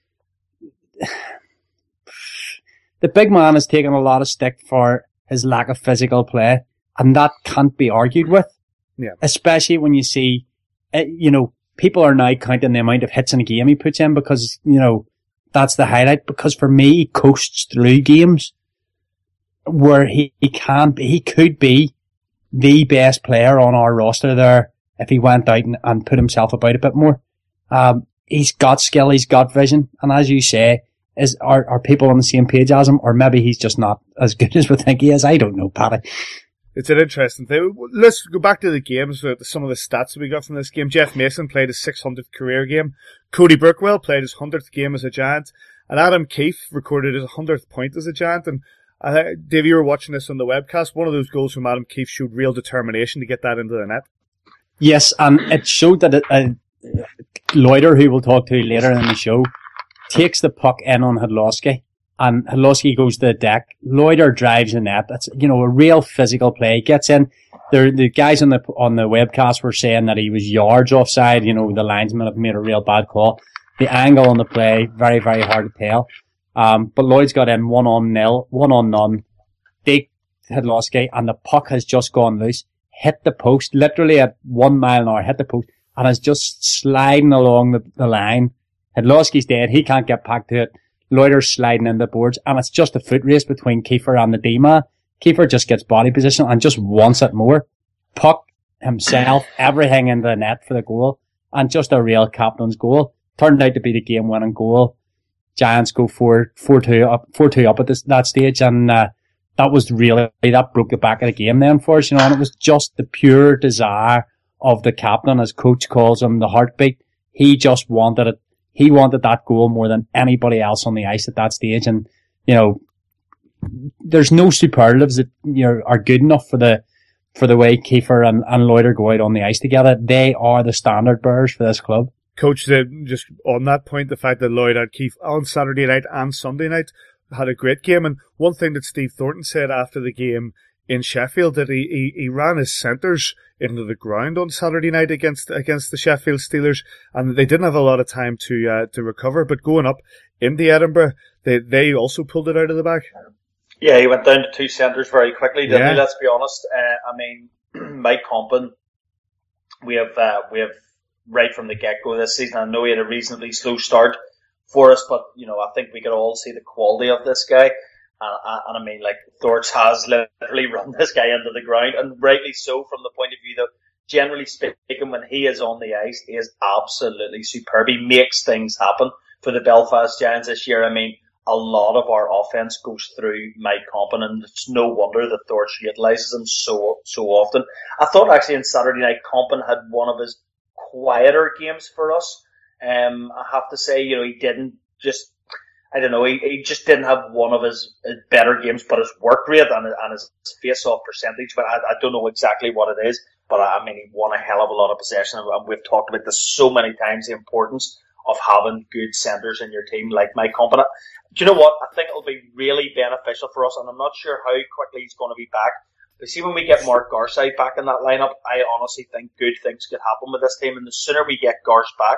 the big man has taken a lot of stick for his lack of physical play, and that can't be argued with.
Yeah.
Especially when you see, you know, people are now counting the amount of hits in a game he puts in because, you know, that's the highlight. Because for me, he coasts through games where he, he can be, he could be the best player on our roster there if he went out and, and put himself about a bit more. Um, he's got skill, he's got vision, and as you say, is are, are people on the same page as him, or maybe he's just not as good as we think he is? I don't know, Paddy.
It's an interesting thing. Let's go back to the games, uh, some of the stats that we got from this game. Jeff Mason played his six hundredth career game. Cody Brookwell played his one hundredth game as a Giant. And Adam Keefe recorded his one hundredth point as a Giant. And uh, Dave, you were watching this on the webcast. One of those goals from Adam Keefe showed real determination to get that into the net.
Yes, and it showed that it, uh, Loiter, who we'll talk to later in the show, takes the puck in on Hadlowski. And Hadlowski goes to the deck. Loiter drives the net. That's, you know, a real physical play. Gets in. The, the guys on the on the webcast were saying that he was yards offside. You know, the linesman have made a real bad call. The angle on the play, very, very hard to tell. Um, but Lloyd's got in one on nil, one on none. They Hadlowski, and the puck has just gone loose. Hit the post, literally at one mile an hour, hit the post, and is just sliding along the, the line. Hadlowski's dead. He can't get back to it. Loiter's sliding in the boards, and it's just a foot race between Kiefer and the D-man. Kiefer just gets body position and just wants it more. Puck himself, everything in the net for the goal, and just a real captain's goal. Turned out to be the game-winning goal. Giants go four, four two up, four two up at this, that stage, and uh, that was really, that broke the back of the game then for us, you know, and it was just the pure desire of the captain, as coach calls him, the heartbeat. He just wanted it. He wanted that goal more than anybody else on the ice at that stage. And, you know, there's no superlatives that, you know, are good enough for the, for the way Kiefer and, and Loiter go out on the ice together. They are the standard bearers for this club.
Coach, uh, just on that point, the fact that Lloyd and Keith on Saturday night and Sunday night had a great game. And one thing that Steve Thornton said after the game in Sheffield, that he, he, he ran his centres into the ground on Saturday night against against the Sheffield Steelers, and they didn't have a lot of time to uh, to recover. But going up into Edinburgh, they they also pulled it out of the bag.
Yeah, he went down to two centres very quickly, didn't
yeah.
he? Let's be honest. Uh, I mean, Mike Compton, we have uh, we have right from the get go this season. I know he had a reasonably slow start for us, but you know, I think we could all see the quality of this guy. And, and I mean, like, Thorts has literally run this guy into the ground, and rightly so from the point of view that, generally speaking, when he is on the ice, he is absolutely superb. He makes things happen for the Belfast Giants this year. I mean, a lot of our offense goes through Mike Compton, and it's no wonder that Thorts utilises him so, so often. I thought actually on Saturday night, Compton had one of his quieter games for us. Um, I have to say, you know, he didn't just, I don't know, he, he just didn't have one of his, his better games, but his work rate and, and his face-off percentage, but I, I don't know exactly what it is, but I mean, he won a hell of a lot of possession, and we've talked about this so many times, the importance of having good centres in your team like Mike Compton. Do you know what? I think it'll be really beneficial for us, and I'm not sure how quickly he's going to be back. But see, when we get Mark Garside back in that lineup, I honestly think good things could happen with this team, and the sooner we get Gars back,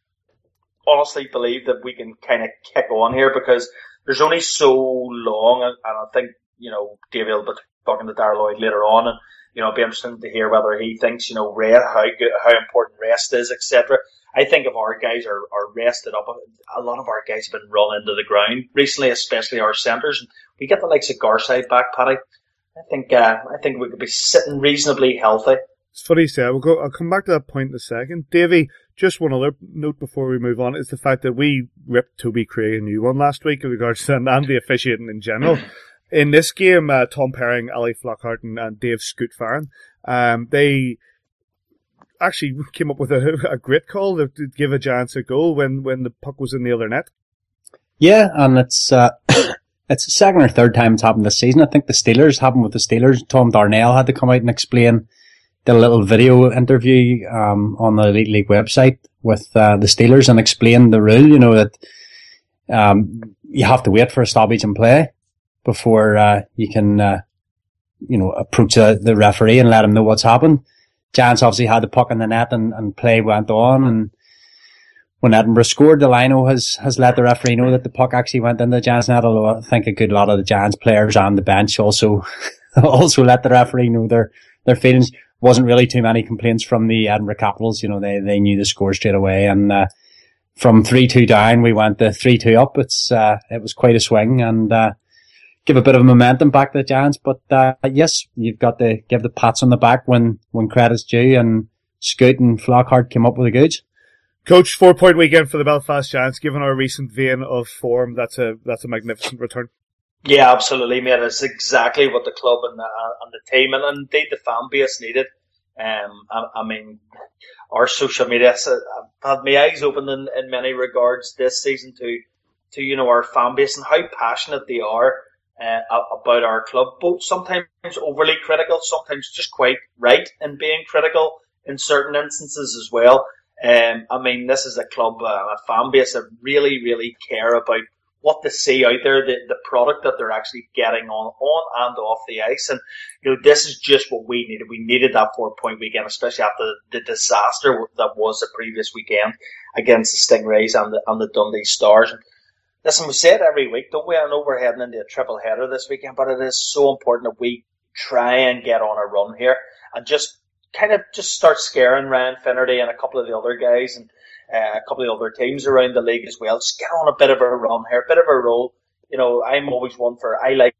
honestly believe that we can kind of kick on here, because there's only so long, and, and I think, you know, David will be talking to Darrell Lloyd later on, and, you know, it'll be interesting to hear whether he thinks, you know, rest, how good, how important rest is, et cetera. I think if our guys are, are rested up, a lot of our guys have been run into the ground recently, especially our centres. We get the likes of Garside back, Paddy. I think, uh, I think we could be sitting reasonably healthy.
It's funny you say. We'll go. I'll come back to that point in a second. Davey, just one other note before we move on is the fact that we ripped Toby Craig a new one last week in regards to and the officiating in general. In this game, uh, Tom Perring, Ali Flockhart, and, and Dave Scoot Farron, um, they actually came up with a, a great call to, to give a Giants a goal when, when the puck was in the other net.
Yeah, and it's uh, it's the second or third time it's happened this season. I think the Steelers happened with the Steelers. Tom Darnell had to come out and explain. Did a little video interview um, on the Elite League website with uh, the Steelers and explained the rule, you know, that um, you have to wait for a stoppage in play before uh, you can, uh, you know, approach uh, the referee and let him know what's happened. Giants obviously had the puck in the net, and, and play went on, and when Edinburgh scored, the lino has, has let the referee know that the puck actually went in the Giants net, although I think a good lot of the Giants players and the bench also also let the referee know their, their feelings. Wasn't really too many complaints from the Edinburgh Capitals. You know, they, they knew the score straight away, and uh, from three two down, we went to three two up. It's uh, it was quite a swing, and uh, give a bit of momentum back to the Giants. But uh, yes, you've got to give the pats on the back when, when credit's due, and Scoot and Flockhart came up with the goods.
Coach, four point weekend for the Belfast Giants. Given our recent vein of form, that's a that's a magnificent return.
Yeah, absolutely, mate. It's exactly what the club and the, and the team and indeed the fan base needed. Um, I, I mean, our social media, I've had my eyes open in, in many regards this season to, to, you know, our fan base and how passionate they are uh, about our club. Both sometimes overly critical, sometimes just quite right in being critical in certain instances as well. Um, I mean, this is a club, uh, a fan base that really, really care about what they see out there, the, the product that they're actually getting on, on and off the ice. And, you know, this is just what we needed. We needed that four point weekend, especially after the disaster that was the previous weekend against the Stingrays and the, and the Dundee Stars. And listen, we say it every week, don't we? I know we're heading into a triple header this weekend, but it is so important that we try and get on a run here and just kind of just start scaring Ryan Finnerty and a couple of the other guys and Uh, a couple of other teams around the league as well. Just get on a bit of a run here, a bit of a roll. You know, I'm always one for, I like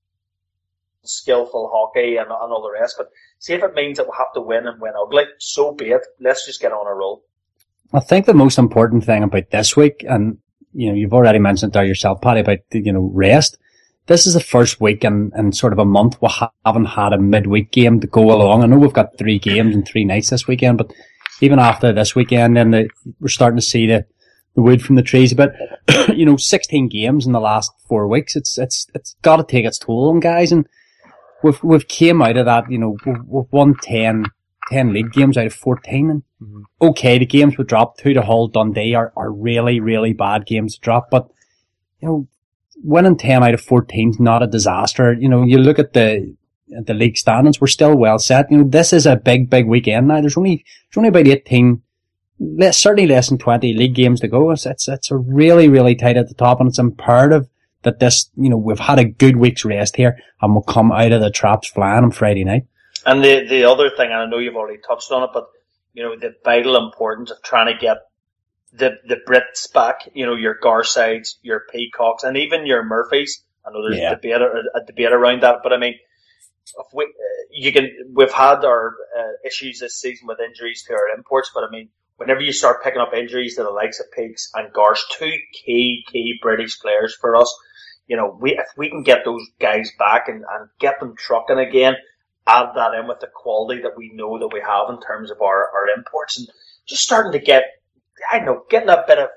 skillful hockey and, and all the rest, but see if it means that we'll have to win and win ugly, so be it. Let's just get on a roll.
I think the most important thing about this week, and, you know, you've already mentioned there yourself, Paddy, about, you know, rest. this is the first week in, in sort of a month we ha- haven't had a midweek game to go along. I know we've got three games and three nights this weekend, but even after this weekend, then the, we're starting to see the, the wood from the trees a bit. You know, sixteen games in the last four weeks. It's it's it's got to take its toll on guys, and we've we've came out of that. You know, we've, we've won ten, ten league games out of fourteen. And mm-hmm. okay, the games we dropped two to Hull, Dundee are are really really bad games to drop, but you know, winning ten out of fourteen is not a disaster. You know, you look at the at the league standings, we're still well set. You know, this is a big big weekend now. There's only there's only about eighteen. Less, certainly less than twenty league games to go. It's, it's, it's a really, really tight at the top, and it's imperative that this, you know, we've had a good week's rest here and we'll come out of the traps flying on Friday night.
And the, the other thing, and I know you've already touched on it, but, you know, the vital importance of trying to get the, the Brits back, you know, your Garsides, your Peacocks, and even your Murphys. I know there's yeah. a debate, a debate around that, but I mean, if we, you can, we've had our uh, issues this season with injuries to our imports, but I mean, whenever you start picking up injuries to the likes of Peaks and Garsh, two key, key British players for us, you know, we, if we can get those guys back and, and get them trucking again, add that in with the quality that we know that we have in terms of our, our imports, and just starting to get, I don't know, getting a bit of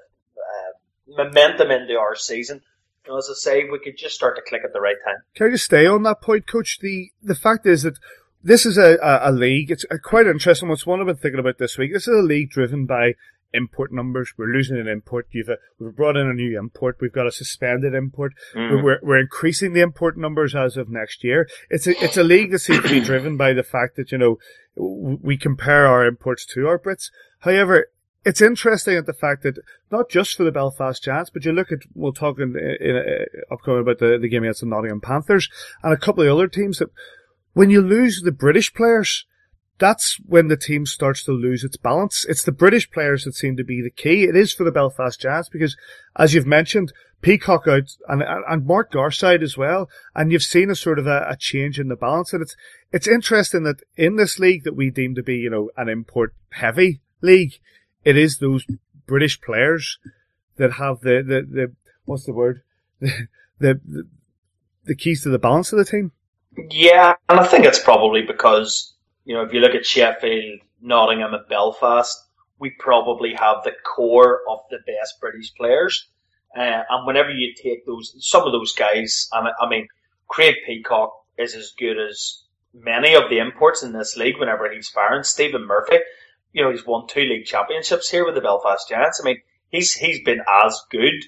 uh, momentum into our season. You know, as I say, we could just start to click at the right time.
Can I just stay on that point, Coach? The, the fact is that this is a, a, a league. It's a quite interesting. What's one I've been thinking about this week. This is a league driven by import numbers. We're losing an import. You've a, we've brought in a new import. We've got a suspended import. Mm. We're we're increasing the import numbers as of next year. It's a it's a league that seems to be driven by the fact that, you know, we compare our imports to our Brits. However, it's interesting at the fact that not just for the Belfast Giants, but you look at, we'll talk in, in, in upcoming about the, the game against the Nottingham Panthers and a couple of other teams that. When you lose the British players, that's when the team starts to lose its balance. It's the British players that seem to be the key. It is for the Belfast Giants because, as you've mentioned, Peacock out and and Mark Garside as well, and you've seen a sort of a, a change in the balance. And it's it's interesting that in this league that we deem to be, you know, an import-heavy league, it is those British players that have the the, the what's the word the, the the keys to the balance of the team.
Yeah, and I think it's probably because, you know, if you look at Sheffield, Nottingham and Belfast, we probably have the core of the best British players. Uh, and whenever you take those, some of those guys, I mean, I mean, Craig Peacock is as good as many of the imports in this league whenever he's firing. Stephen Murphy, you know, he's won two league championships here with the Belfast Giants. I mean, he's he's been as good,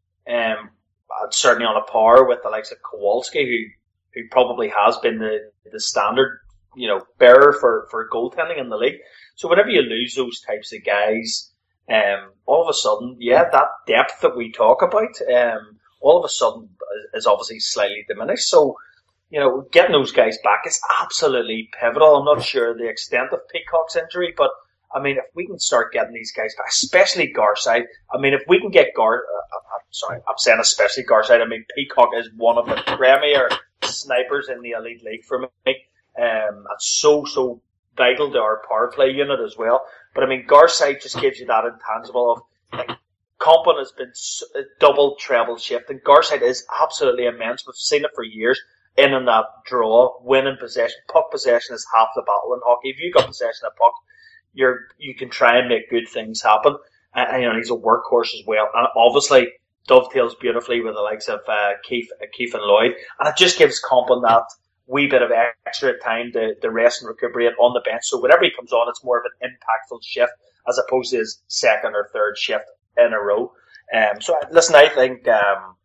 um, certainly on a par with the likes of Kowalski, who who probably has been the, the standard, you know, bearer for, for goaltending in the league. So whenever you lose those types of guys, um, all of a sudden, yeah, that depth that we talk about, um, all of a sudden is obviously slightly diminished. So, you know, getting those guys back is absolutely pivotal. I'm not sure the extent of Peacock's injury, but I mean, if we can start getting these guys back, especially Garside, I mean, if we can get Gar, uh, I'm sorry, I'm saying especially Garside, I mean, Peacock is one of the premier snipers in the elite league for me, um, and so so vital to our power play unit as well. But I mean, Garside just gives you that intangible of like Compton has been double treble shifting. Garside is absolutely immense. We've seen it for years in and that draw, winning possession, puck possession is half the battle in hockey. If you got possession of puck, you're you can try and make good things happen. And, and you know, he's a workhorse as well, and obviously dovetails beautifully with the likes of uh, Keith, uh, Keith and Lloyd, and it just gives Compton that wee bit of extra time to, to rest and recuperate on the bench. So whenever he comes on, it's more of an impactful shift as opposed to his second or third shift in a row. Um, so listen, I think, um,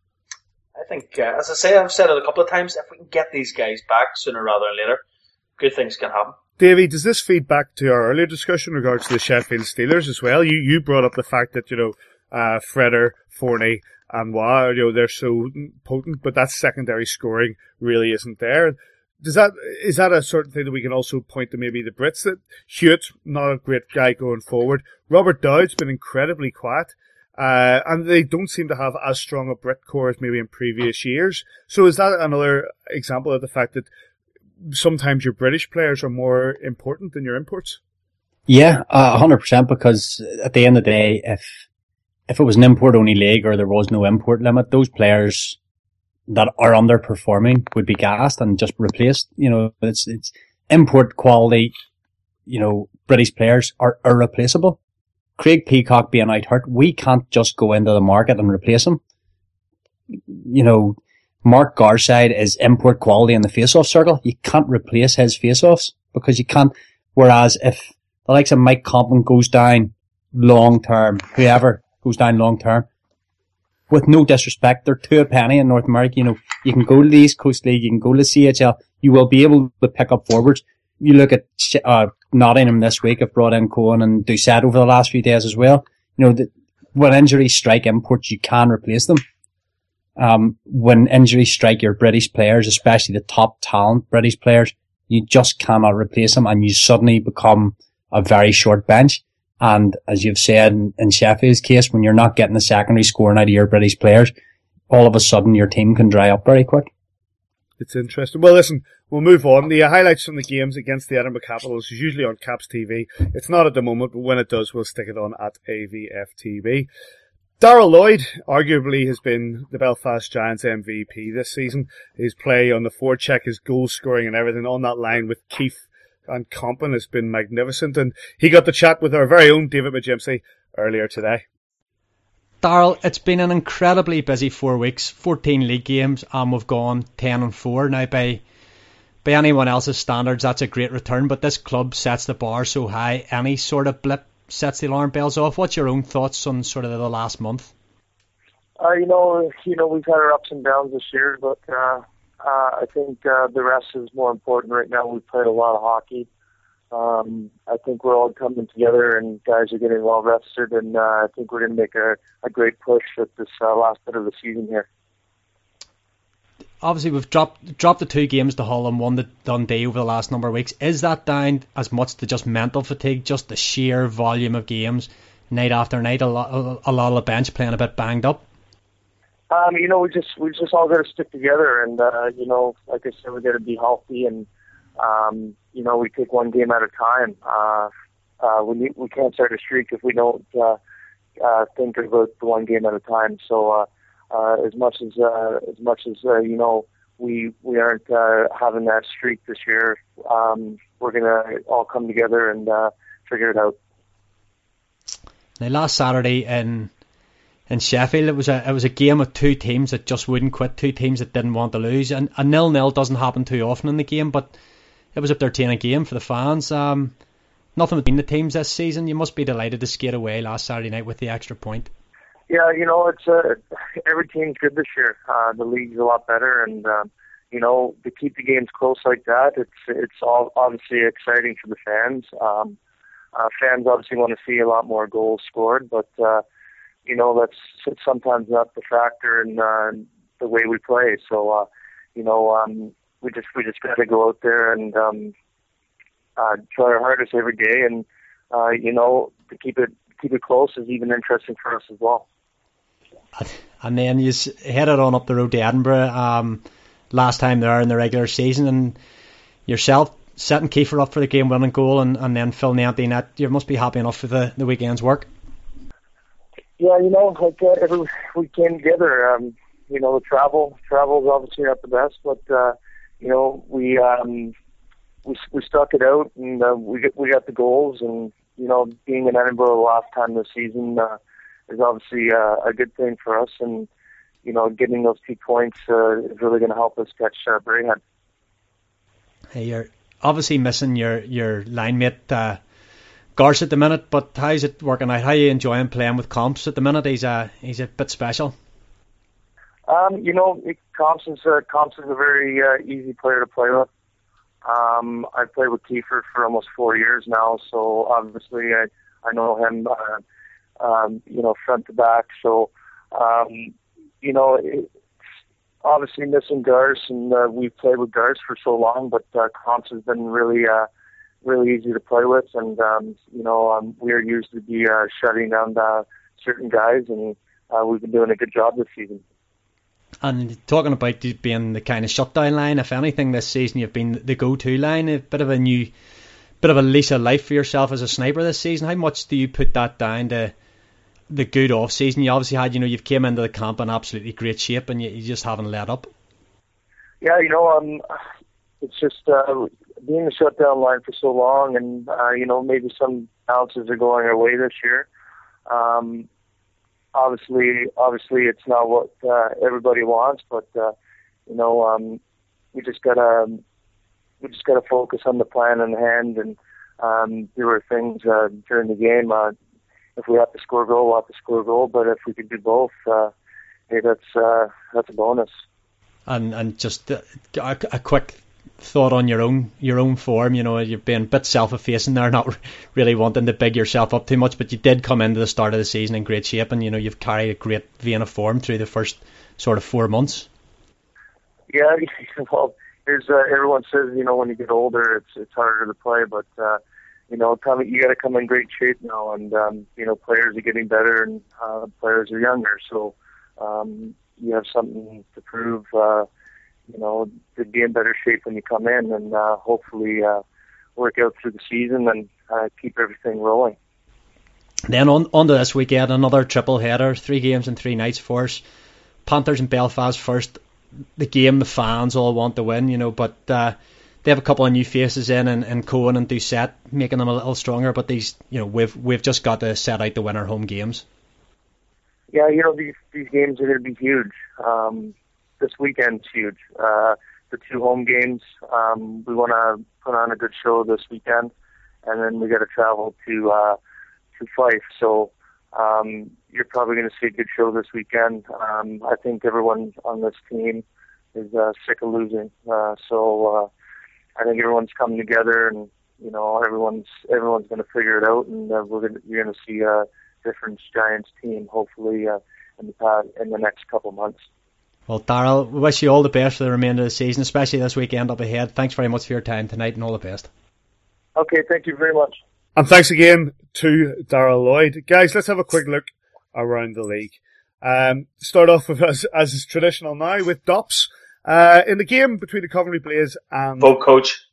I think, uh, as I say, I've said it a couple of times, if we can get these guys back sooner rather than later, good things can happen.
Davey, does this feed back to our earlier discussion in regards to the Sheffield Steelers as well? You you brought up the fact that, you know, uh, Freder, Forney, and Waugh, you know, they're so potent, but that secondary scoring really isn't there. Does that, is that a certain thing that we can also point to maybe the Brits, that Hewitt, not a great guy going forward. Robert Dowd's been incredibly quiet, uh, and they don't seem to have as strong a Brit core as maybe in previous years. So is that another example of the fact that sometimes your British players are more important than your imports?
Yeah, a hundred percent, because at the end of the day, if, if it was an import only league or there was no import limit, those players, that are underperforming would be gassed and just replaced. You know, it's it's import quality. You know, British players are irreplaceable. Craig Peacock being out hurt, we can't just go into the market and replace him. You know, Mark Garside is import quality in the face-off circle. You can't replace his face-offs because you can't. Whereas if the likes of Mike Compton goes down long term, whoever goes down long term, with no disrespect, they're two a penny in North America. You know, you can go to the East Coast League, you can go to the C H L, you will be able to pick up forwards. You look at uh, Nottingham this week, have brought in Cohen and Doucette over the last few days as well. You know, the, when injuries strike imports, you can replace them. Um, when injuries strike your British players, especially the top talent British players, you just cannot replace them, and you suddenly become a very short bench. And as you've said in, in Sheffield's case, when you're not getting the secondary scoring out of your British players, all of a sudden your team can dry up very quick.
It's interesting. Well, listen, we'll move on. The highlights from the games against the Edinburgh Capitals is usually on Caps T V. It's not at the moment, but when it does, we'll stick it on at A V F T V. Darrell Lloyd arguably has been the Belfast Giants M V P this season. His play on the forecheck, his goal scoring and everything on that line with Keith and Compton has been magnificent. And he got the chat with our very own David McGimpsey earlier today.
Darrell, it's been an incredibly busy four weeks, fourteen league games, and we've gone ten and four. Now, by by anyone else's standards, that's a great return, but this club sets the bar so high, any sort of blip sets the alarm bells off. What's your own thoughts on sort of the last month?
Uh, you know, you know, we've had our ups and downs this year, but uh, uh, I think uh, the rest is more important right now. We've played a lot of hockey. Um, I think we're all coming together and guys are getting well rested, and uh, I think we're going to make a, a great push at this uh, last bit of the season here.
Obviously, we've dropped dropped the two games to Hull and won the Dundee over the last number of weeks. Is that down as much to just mental fatigue, just the sheer volume of games, night after night, a lot, a lot of the bench playing a bit banged up?
Um, you know, we just we just all got to stick together, and uh, you know, like I said, we got to be healthy, and um, you know, we take one game at a time. Uh, uh, we need, we can't start a streak if we don't uh, uh, think about the one game at a time. So, uh, uh, as much as uh, as much as uh, you know, we we aren't uh, having that streak this year. Um, we're gonna all come together and uh, figure it out.
Now, last Saturday in in Sheffield, it was a it was a game of two teams that just wouldn't quit, two teams that didn't want to lose, and a nil-nil doesn't happen too often in the game, but it was up there to a game for the fans. Um, nothing between the teams this season. You must be delighted to skate away last Saturday night with the extra point.
Yeah, you know, it's uh, every team's good this year. Uh, the league's a lot better, and um, you know, to keep the games close like that, it's it's all obviously exciting for the fans. Um, uh, fans obviously want to see a lot more goals scored, but uh, you know, that's sometimes not the factor in uh, the way we play. So, uh, you know, um, we just we just got to go out there and um, uh, try our hardest every day, and uh, you know, to keep it keep it close is even interesting for us as well.
And then you headed on up the road to Edinburgh um, last time there in the regular season, and yourself setting Kiefer up for the game-winning goal, and, and then filling the empty net. You must be happy enough with the, the weekend's work.
Yeah, you know, like uh, every we came together. Um, you know, the travel travel is obviously not the best, but uh, you know, we um, we we stuck it out, and uh, we get, we got the goals, and you know, being in Edinburgh the last time this season uh, is obviously uh, a good thing for us, and you know, getting those two points uh, is really going to help us catch uh, Braehead.
Hey, you're obviously missing your your line mate uh, Garce at the minute, but how's it working out? How are you enjoying playing with Comps at the minute? He's a he's a bit special.
Um, you know, Comps is uh, Comps is a very uh, easy player to play with. Um, I've played with Kiefer for almost four years now, so obviously I I know him, uh, um, you know, front to back. So, um, you know, it's obviously missing Garce, and uh, we've played with Garce for so long, but uh, Comps has been really, uh, really easy to play with, and um, you know, um, we are used to be uh, shutting down uh, certain guys, and uh, we've been doing a good job this season.
And talking about being the kind of shutdown line, if anything, this season you've been the go-to line, a bit of a new, bit of a lease of life for yourself as a sniper this season. How much do you put that down to the good off season? You obviously had, you know, you've came into the camp in absolutely great shape, and you, you just haven't let up.
Yeah, you know, um, it's just uh, being a shutdown line for so long, and uh, you know, maybe some bounces are going our way this year. Um, obviously, obviously, it's not what uh, everybody wants, but uh, you know, um, we just gotta we just gotta focus on the plan in hand, and um, there were things uh, during the game. Uh, if we have to score a goal, we'll have to score a goal. But if we could do both, uh, hey, that's uh, that's a bonus.
And and just a, a quick thought on your own your own form. You know, you've been a bit self-effacing there, not really wanting to big yourself up too much, but you did come into the start of the season in great shape, and you know you've carried a great vein of form through the first sort of four months.
Yeah, well, there's uh, everyone says you know when you get older it's it's harder to play, but uh, you know come, you got to come in great shape now, and um, you know players are getting better and uh, players are younger, so. Um, you have something to prove, uh, you know, to be in better shape when you come in, and uh, hopefully uh, work out through the season and uh, keep everything rolling.
Then on, on to this weekend, another triple header, three games in three nights for us. Panthers and Belfast first. The game, the fans all want to win, you know, but uh, they have a couple of new faces in, and, and Cohen and Doucette, making them a little stronger, but these, you know, we've we've just got to set out to win our home games.
Yeah, you know, these these games are going to be huge. Um, this weekend's huge. Uh, the two home games, um, we want to put on a good show this weekend, and then we got to travel to uh, to Fife. So um, you're probably going to see a good show this weekend. Um, I think everyone on this team is uh, sick of losing. Uh, so uh, I think everyone's coming together, and you know, everyone's everyone's going to figure it out, and uh, we're going to, you're going to see. Uh, different Giants team, hopefully, uh, in the past, in the next couple of months.
Well, Darrell, we wish you all the best for the remainder of the season, especially this weekend up ahead. Thanks very much for your time tonight, and all the best.
Okay, thank you very much.
And thanks again to Darrell Lloyd. Guys, let's have a quick look around the league. Um, start off with, as, as is traditional now, with Dops. Uh, in the game between the Coventry Blaze and...
Vote coach.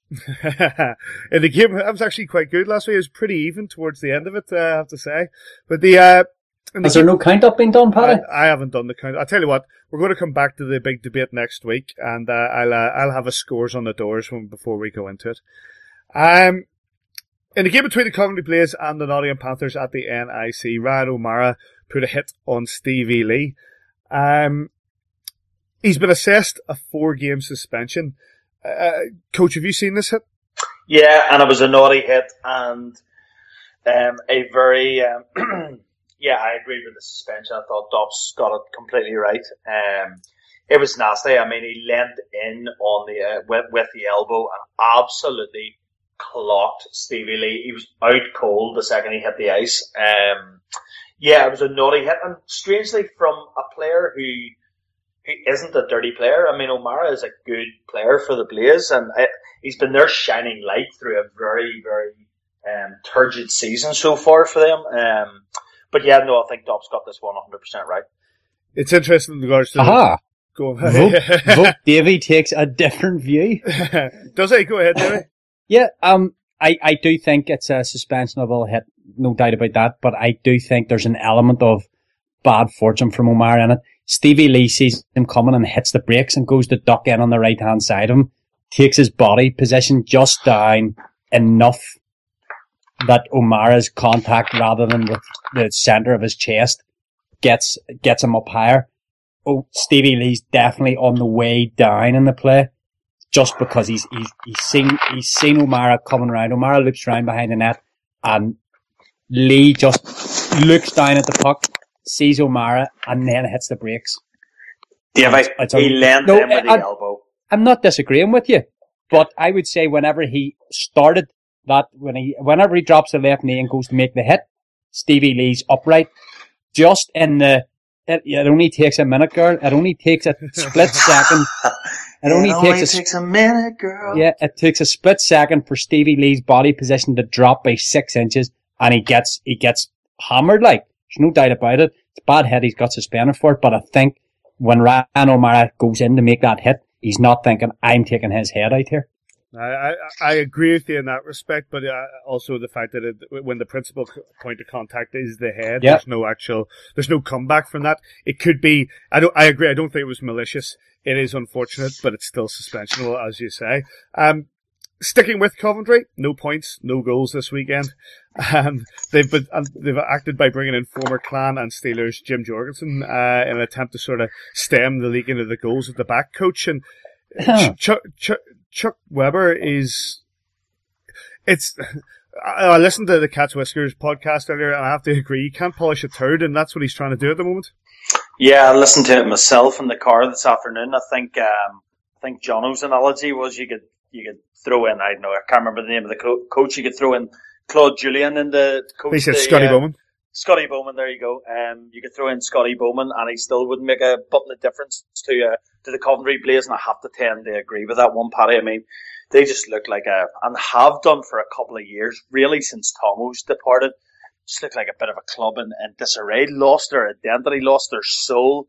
In the game, that was actually quite good last week. It was pretty even towards the end of it, uh, I have to say. But the, uh, the
Has game, there no count up being done, Paddy?
I, I haven't done the count. I'll tell you what, we're going to come back to the big debate next week, and, uh, I'll, uh, I'll have a scores on the doors from before we go into it. Um, in the game between the Coventry Blaze and the Nottingham Panthers at the N I C, Ryan O'Mara put a hit on Stevie Lee. Um, he's been assessed a four game suspension. Uh, Coach, have you seen this hit?
Yeah, and it was a naughty hit, and um, a very um, yeah, I agree with the suspension. I thought Dobbs got it completely right. Um, it was nasty. I mean, he leant in on the uh, with, with the elbow and absolutely clocked Stevie Lee. He was out cold the second he hit the ice. Um, yeah, it was a naughty hit, and strangely from a player who. He isn't a dirty player. I mean, O'Mara is a good player for the Blaze, and it, he's been their shining light through a very, very um, turgid season so far for them. Um, but yeah, no, I think Dobbs got this one one hundred percent right.
It's interesting in regards to...
Aha!
Go
Vote, vote Davey takes a different view.
Does he? Go ahead, Davey.
Yeah, um, I, I do think it's a suspensionable hit, no doubt about that, but I do think there's an element of bad fortune from O'Mara in it. Stevie Lee sees him coming and hits the brakes and goes to duck in on the right hand side of him, takes his body position just down enough that O'Mara's contact rather than with the centre of his chest gets gets him up higher. Oh, Stevie Lee's definitely on the way down in the play, just because he's he's he's seen he's seen O'Mara coming around. O'Mara looks around behind the net, and Lee just looks down at the puck, sees O'Mara, and then hits the brakes.
Yeah, it's, it's he landed no, him with the I, elbow.
I'm not disagreeing with you, but I would say whenever he started that, when he, whenever he drops the left knee and goes to make the hit, Stevie Lee's upright. Just in the, it, it only takes a minute, girl. It only takes a split second. It only,
it
only
takes,
takes
a, a minute, girl.
Yeah, it takes a split second for Stevie Lee's body position to drop by six inches, and he gets he gets hammered. Like, there's no doubt about it. It's a bad hit. He's got suspended for it. But I think when Ryan O'Mara goes in to make that hit, he's not thinking, I'm taking his head out here.
I, I, I agree with you in that respect, but uh, also the fact that it, when the principal point of contact is the head, yep. there's no actual, there's no comeback from that. It could be, I don't, I agree, I don't think it was malicious. It is unfortunate, but it's still suspensionable, as you say. Um, sticking with Coventry, no points, no goals this weekend. Um, they've been, uh, they've acted by bringing in former Clan and Steelers Jim Jorgensen, uh, in an attempt to sort of stem the league into the goals of the back coach. And Chuck, Chuck, Chuck, Chuck Webber is, it's, I listened to the Cat's Whiskers podcast earlier and I have to agree, you can't polish a turd, and that's what he's trying to do at the moment.
Yeah, I listened to it myself in the car this afternoon. I think, um, I think Jono's analogy was you could, you could throw in, I don't know, I can't remember the name of the co- coach, you could throw in Claude Julien in the coach.
He said
the,
Scotty
uh,
Bowman.
Scotty Bowman, there you go. Um, you could throw in Scotty Bowman and he still wouldn't make a button of difference to, uh, to the Coventry Blaze, and I have to tend to agree with that one, Paddy. I mean, they just look like a, and have done for a couple of years, really since Tomo's departed, just look like a bit of a club in, in disarray, lost their identity, lost their soul,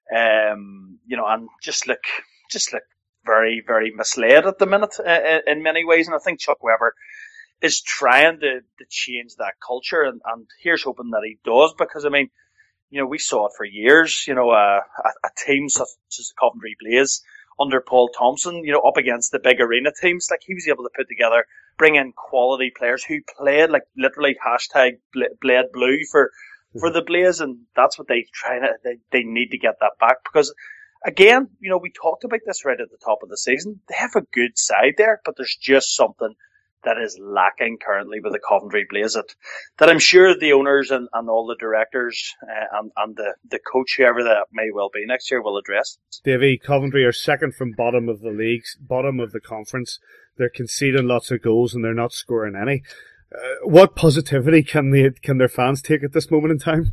um, you know, and just look, just look very, very misled at the minute uh, in many ways. And I think Chuck Webber is trying to, to change that culture, and, and here's hoping that he does, because I mean, you know, we saw it for years, you know, uh, a, a team such as the Coventry Blaze under Paul Thompson, you know, up against the big arena teams, like he was able to put together, bring in quality players who played like literally hashtag bled blue for, for the Blaze, and that's what they try to, they, they need to get that back, because again, you know, we talked about this right at the top of the season, they have a good side there, but there's just something that is lacking currently with the Coventry Blaze that, that I'm sure the owners and, and all the directors uh, and, and the, the coach, whoever that may well be next year, will address.
Davey, Coventry are second from bottom of the league, bottom of the conference. They're conceding lots of goals and they're not scoring any. Uh, what positivity can they, can their fans take at this moment in time?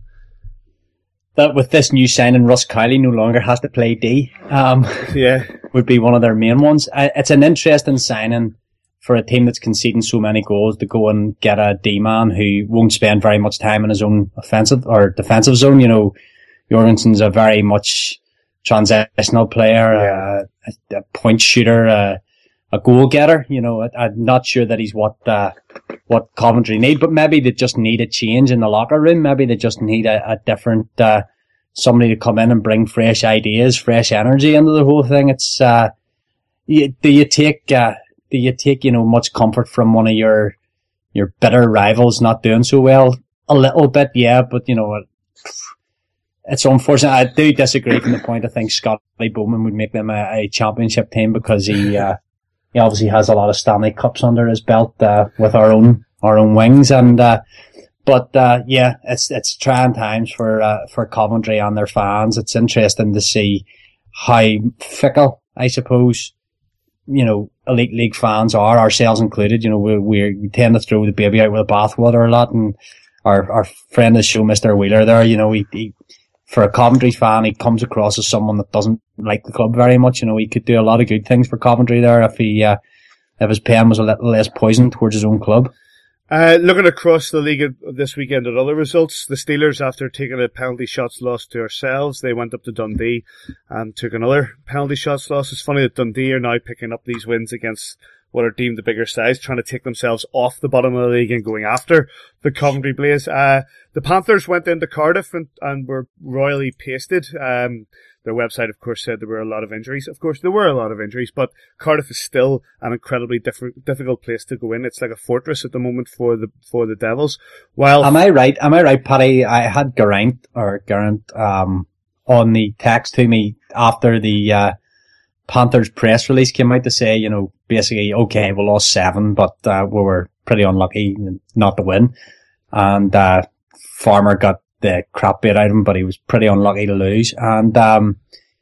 That with this new signing, Russ Kiley no longer has to play D. Um,
yeah,
would be one of their main ones. Uh, it's an interesting signing for a team that's conceding so many goals to go and get a D-man who won't spend very much time in his own offensive or defensive zone. You know, Jorgensen's a very much transitional player, yeah. uh, a, a point shooter, uh, a goal getter. You know, I, I'm not sure that he's what uh, what Coventry need, but maybe they just need a change in the locker room. Maybe they just need a, a different uh, somebody to come in and bring fresh ideas, fresh energy into the whole thing. It's uh, you, do you take uh, Do you take, you know, much comfort from one of your your bitter rivals not doing so well? A little bit, yeah, but, you know, it's unfortunate. I do disagree from the point I think Scotty Bowman would make them a, a championship team, because he uh, he obviously has a lot of Stanley Cups under his belt uh, with our own our own wings. And uh, But, uh, yeah, it's it's trying times for uh, for Coventry and their fans. It's interesting to see how fickle, I suppose, you know, elite league fans are, ourselves included. You know, we, we tend to throw the baby out with the bathwater a lot, and our, our friend of the show, Mister Wheeler there, you know, he, he, for a Coventry fan, he comes across as someone that doesn't like the club very much. You know, he could do a lot of good things for Coventry there if he, uh, if his pen was a little less poisoned towards his own club.
Uh, looking across the league this weekend at other results, the Steelers, after taking a penalty shots loss to ourselves, they went up to Dundee and took another penalty shots loss. It's funny that Dundee are now picking up these wins against what are deemed the bigger sides, trying to take themselves off the bottom of the league and going after the Coventry Blaze. Uh, the Panthers went into Cardiff and, and were royally pasted. Um, their website, of course, said there were a lot of injuries. Of course, there were a lot of injuries, but Cardiff is still an incredibly diff- difficult place to go in. It's like a fortress at the moment for the for the Devils. While
am I right? Am I right, Paddy? I had Geraint or Geraint um on the text to me after the uh, Panthers press release came out to say, you know, basically, okay, we lost seven, but uh, we were pretty unlucky not to win, and uh, Farmer got the crap beat out of him, but he was pretty unlucky to lose. And, um,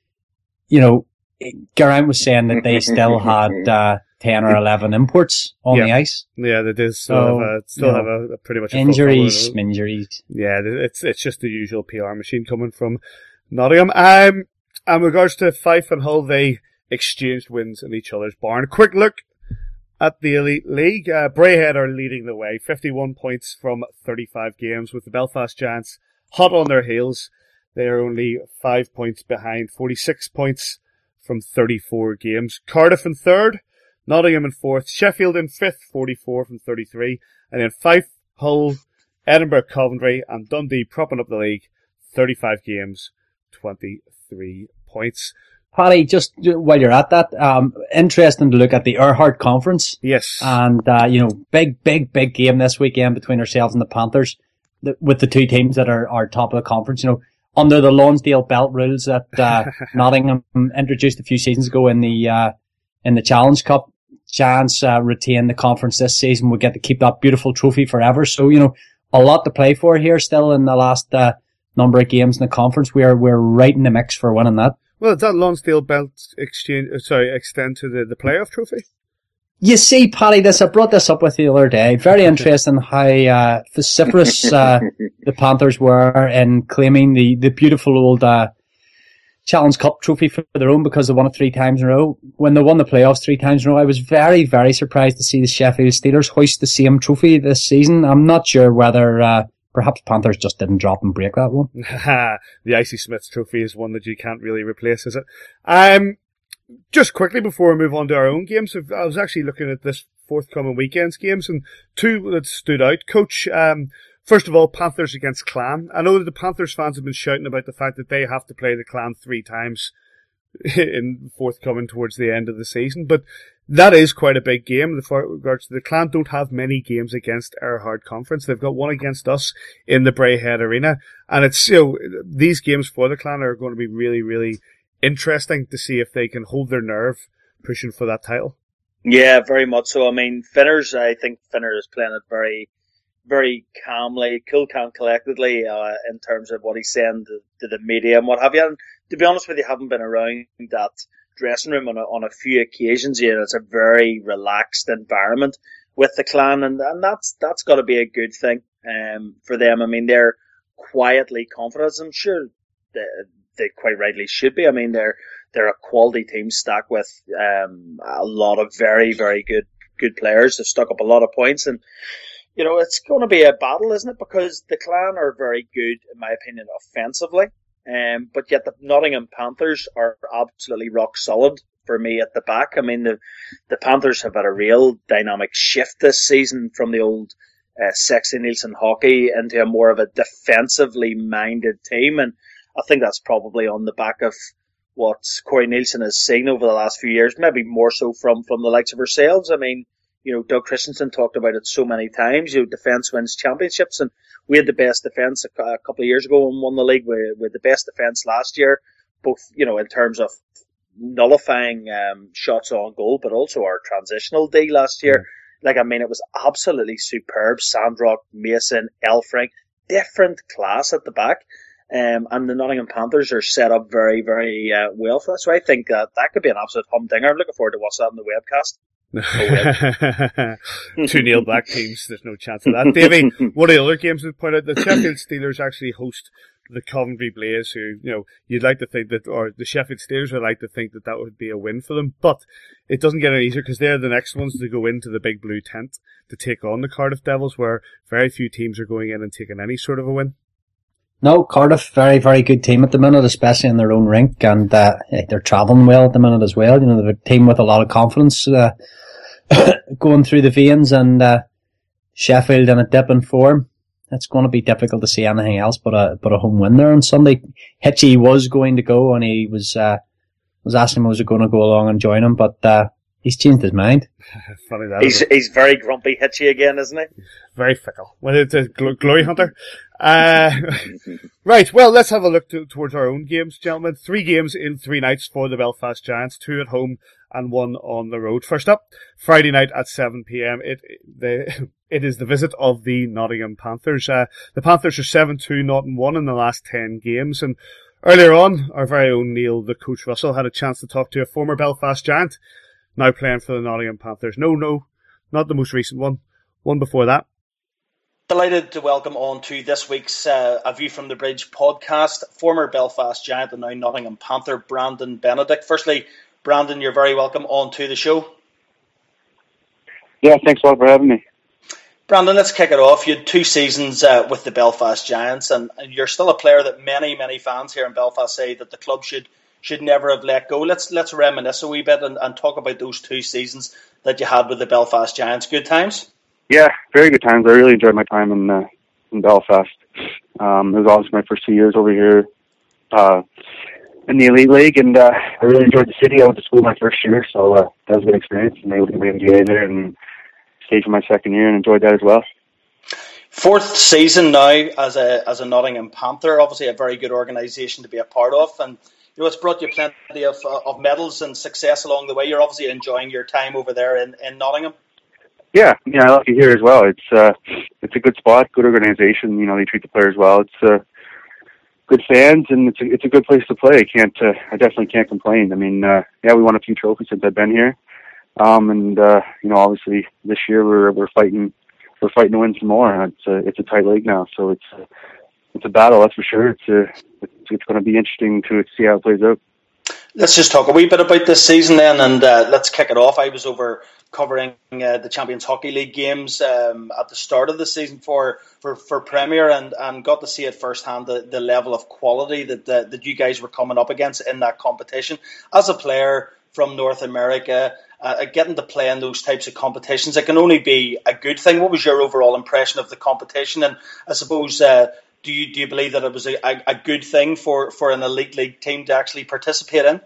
you know, Geraint was saying that they still had, uh, ten or eleven imports on
yeah.
the ice.
Yeah, they did still
so,
have, a, still have a, a pretty much a
injuries, injuries.
Yeah, it's, it's just the usual P R machine coming from Nottingham. Um, in regards to Fife and Hull, they exchanged wins in each other's barn. A quick look at the Elite League. Uh, Braehead are leading the way, fifty-one points from thirty-five games, with the Belfast Giants hot on their heels. They are only five points behind, forty-six points from thirty-four games. Cardiff in third, Nottingham in fourth, Sheffield in fifth, forty-four from thirty-three, and then Fife, Hull, Edinburgh, Coventry, and Dundee propping up the league, thirty-five games, twenty-three points.
Paddy, just while you're at that, um, interesting to look at the Erhard Conference.
Yes.
And, uh, you know, big, big, big game this weekend between ourselves and the Panthers, the, with the two teams that are, are top of the conference. You know, under the Lonsdale belt rules that, uh, Nottingham introduced a few seasons ago in the, uh, in the Challenge Cup, Giants, uh, retain the conference this season. We get to keep that beautiful trophy forever. So, you know, a lot to play for here still in the last, uh, number of games in the conference. We're, we're right in the mix for winning that.
Well, does that Lonsdale belt exchange, uh, sorry, extend to the, the playoff trophy?
You see, Paddy, this, I brought this up with you the other day. Very interesting how, uh, vociferous, uh, the Panthers were in claiming the, the beautiful old, uh, Challenge Cup trophy for their own because they won it three times in a row. When they won the playoffs three times in a row, I was very, very surprised to see the Sheffield Steelers hoist the same trophy this season. I'm not sure whether, uh, perhaps Panthers just didn't drop and break that one.
The Icy Smiths trophy is one that you can't really replace, is it? Um, just quickly before we move on to our own games, I was actually looking at this forthcoming weekend's games and two that stood out. Coach, um, first of all, Panthers against Clan. I know that the Panthers fans have been shouting about the fact that they have to play the Clan three times in forthcoming towards the end of the season, but that is quite a big game. With regards to the Clan, don't have many games against Erhard Conference. They've got one against us in the Braehead Arena, and it's, you know, these games for the Clan are going to be really, really interesting to see if they can hold their nerve pushing for that title.
Yeah, very much so. I mean, Finners, I think Finner is playing it very, very calmly, cool, calm, collectedly, uh, in terms of what he's saying to, to the media and what have you. And to be honest with you, I haven't been around that dressing room on a, on a few occasions yet. It's a very relaxed environment with the Clan, and, and that's that's got to be a good thing um, for them. I mean, they're quietly confident. I'm sure they, they quite rightly should be. I mean, they're they're a quality team stacked with um, a lot of very, very good good players. They've stuck up a lot of points, and you know, it's going to be a battle, isn't it? Because the Clan are very good, in my opinion, offensively. Um, but yet the Nottingham Panthers are absolutely rock solid for me at the back. I mean, the the Panthers have had a real dynamic shift this season from the old uh, sexy Nielsen hockey into a more of a defensively minded team. And I think that's probably on the back of what Corey Nielsen has seen over the last few years, maybe more so from, from the likes of ourselves. I mean, you know, Doug Christensen talked about it so many times. You know, defence wins championships, and we had the best defence a, a couple of years ago and won the league with, with the best defence last year, both, you know, in terms of nullifying um, shots on goal, but also our transitional D last year. Mm. Like, I mean, it was absolutely superb. Sandrock, Mason, Elfrink, different class at the back. Um, and the Nottingham Panthers are set up very, very uh, well for that. So I think that that could be an absolute humdinger. I'm looking forward to watching that on the webcast.
Oh, two nil black teams, there's no chance of that. Davey, one of the other games we point out, the Sheffield Steelers actually host the Coventry Blaze, who, you know, you'd like to think that, or the Sheffield Steelers would like to think that that would be a win for them, but it doesn't get any easier because they're the next ones to go into the big blue tent to take on the Cardiff Devils, where very few teams are going in and taking any sort of a win.
No, Cardiff, very, very good team at the minute, especially in their own rink, and uh, they're travelling well at the minute as well. You know, they're a team with a lot of confidence uh, going through the veins, and uh, Sheffield in a dip in form. It's going to be difficult to see anything else but a but a home win there on Sunday. Hitchy was going to go, and he was uh, was asking him was he going to go along and join him, but uh, he's changed his mind.
Funny that.
He's he's very grumpy, Hitchy again, isn't he? Very
fickle. Well, it's a gl- glory hunter. Uh, right, well, let's have a look to, towards our own games, gentlemen. Three games in three nights for the Belfast Giants, two at home and one on the road. First up, Friday night at seven p.m. It the it is the visit of the Nottingham Panthers. Uh, the Panthers are seven two, not one in the last ten games, and earlier on, our very own Neil, the coach Russell, had a chance to talk to a former Belfast Giant, now playing for the Nottingham Panthers. No, no, not the most recent one. One before that.
Delighted to welcome on to this week's uh, A View from the Bridge podcast, former Belfast Giant and now Nottingham Panther, Brandon Benedict. Firstly, Brandon, you're very welcome on to the show.
Yeah, thanks a lot for having me.
Brandon, let's kick it off. You had two seasons uh, with the Belfast Giants, and you're still a player that many, many fans here in Belfast say that the club should should never have let go. Let's let's reminisce a wee bit and, and talk about those two seasons that you had with the Belfast Giants. Good times?
Yeah, very good times. I really enjoyed my time in uh, in Belfast. Um, it was obviously my first two years over here uh, in the Elite League, and uh, I really enjoyed the city. I went to school my first year, so uh, that was a good experience. And able to get my M B A there and stayed for my second year and enjoyed that as well.
Fourth season now as a as a Nottingham Panther, obviously a very good organisation to be a part of, and you know it's brought you plenty of of medals and success along the way. You're obviously enjoying your time over there in, in Nottingham.
Yeah, yeah, I like it here as well. It's uh, it's a good spot, good organisation. You know, they treat the players well. It's uh, good fans, and it's a, it's a good place to play. I can't, uh, I definitely can't complain. I mean, uh, yeah, we won a few trophies since I've been here, um, and uh, you know, obviously this year we're we're fighting. We're fighting to win some more. It's a, it's a tight league now, so it's a, it's a battle, that's for sure. It's a, it's, it's going to be interesting to see how it plays out.
Let's just talk a wee bit about this season then, and uh, let's kick it off. I was over covering uh, the Champions Hockey League games um, at the start of the season for, for, for Premier, and, and got to see it firsthand, the, the level of quality that, that that you guys were coming up against in that competition. As a player from North America, uh, getting to play in those types of competitions, it can only be a good thing. What was your overall impression of the competition? And I suppose, uh, do you do you believe that it was a, a good thing for, for an elite league team to actually participate in?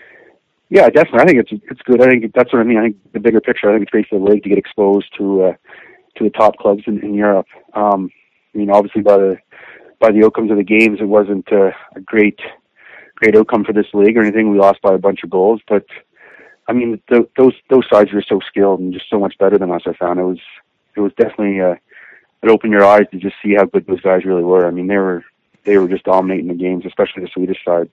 Yeah, definitely. I think it's it's good. I think that's what I mean. I think the bigger picture, I think it's great for the league to get exposed to uh, to the top clubs in, in Europe. Um, I mean, obviously by the by the outcomes of the games, it wasn't uh, a great great outcome for this league or anything. We lost by a bunch of goals, but I mean, th- those those sides were so skilled and just so much better than us. I found it was it was definitely uh, it opened your eyes to just see how good those guys really were. I mean, they were they were just dominating the games, especially the Swedish side.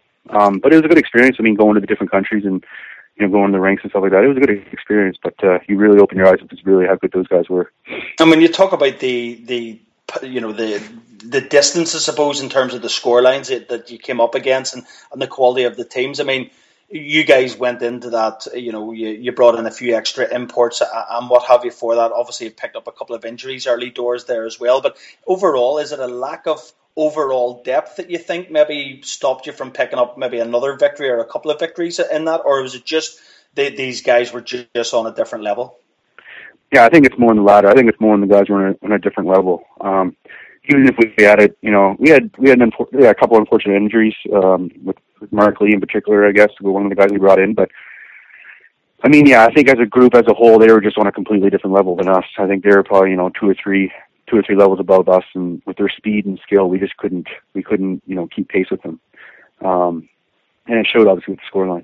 Um, but it was a good experience. I mean, going to the different countries and you know going to the ranks and stuff like that. It was a good experience. But uh, you really open your eyes up to really how good those guys were.
And when you talk about the the you know the the distance, I suppose, in terms of the score lines that, that you came up against and, and the quality of the teams. I mean, you guys went into that, you know, you, you brought in a few extra imports and what have you for that. Obviously, you've picked up a couple of injuries early doors there as well. But overall, is it a lack of overall depth that you think maybe stopped you from picking up maybe another victory or a couple of victories in that? Or was it just they, these guys were just on a different level?
Yeah, I think it's more in the latter. I think it's more in the guys were on a, on a different level. Um, even if we had it, you know, we had we had an, yeah, a couple of unfortunate injuries um, with, with Mark Lee in particular, I guess, who one of the guys we brought in. But I mean, yeah, I think as a group, as a whole, they were just on a completely different level than us. I think they were probably, you know, two or three, two or three levels above us, and with their speed and skill, we just couldn't, we couldn't, you know, keep pace with them. Um, and it showed obviously with the scoreline.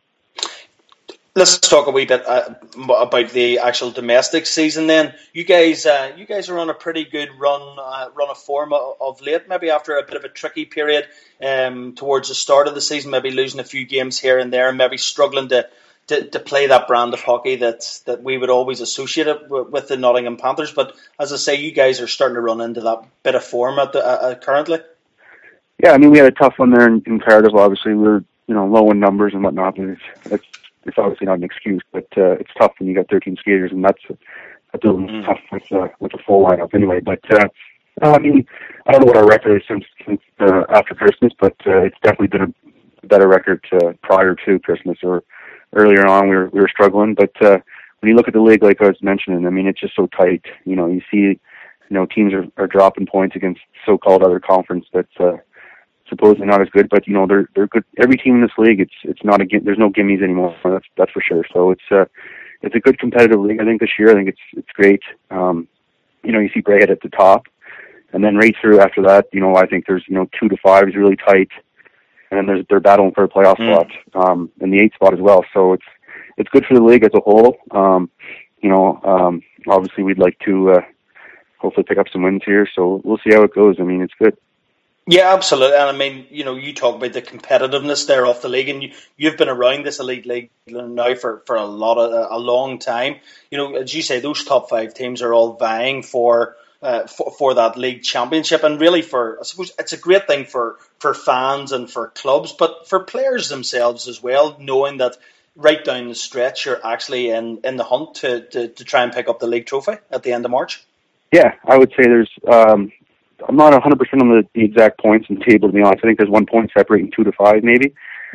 Let's talk a wee bit uh, about the actual domestic season. Then you guys, uh, you guys are on a pretty good run, uh, run of form of, of late. Maybe after a bit of a tricky period um, towards the start of the season, maybe losing a few games here and there, and maybe struggling to, to, to play that brand of hockey that that we would always associate it with, with the Nottingham Panthers. But as I say, you guys are starting to run into that bit of form at the, uh, currently.
Yeah, I mean, we had a tough one there in, in Cardiff. Obviously, we were you know low in numbers and whatnot. But it's, it's It's obviously not an excuse, but uh, it's tough when you got thirteen skaters, and that's that's a little tough with uh, with a full lineup anyway. But uh, I mean, I don't know what our record is since, since uh, after Christmas, but uh, it's definitely been a better record uh, prior to Christmas or earlier on. We were we were struggling, but uh, when you look at the league, like I was mentioning, I mean, it's just so tight. You know, you see, you know, teams are, are dropping points against so-called other conference that's. Uh, supposedly not as good, but you know they're they're good. Every team in this league, it's it's not a there's no gimmies anymore. That's that's for sure. So it's uh it's a good competitive league. I think this year, I think it's it's great. Um, you know, you see Braehead at the top, and then right through after that, you know, I think there's you know two to five is really tight, and then there's they're battling for a playoff mm. spot, um, and the eighth spot as well. So it's it's good for the league as a whole. Um, you know, um, obviously we'd like to uh, hopefully pick up some wins here. So we'll see how it goes. I mean, it's good.
Yeah, absolutely. And I mean, you know, you talk about the competitiveness there of the league, and you, you've been around this elite league now for, for a lot of a long time. You know, as you say, those top five teams are all vying for uh, for, for that league championship, and really for I suppose it's a great thing for, for fans and for clubs, but for players themselves as well, knowing that right down the stretch you're actually in, in the hunt to, to, to try and pick up the league trophy at the end of March.
Yeah, I would say there's. Um I'm not one hundred percent on the, the exact points in the table, to be honest. I think there's one point separating two to five, maybe.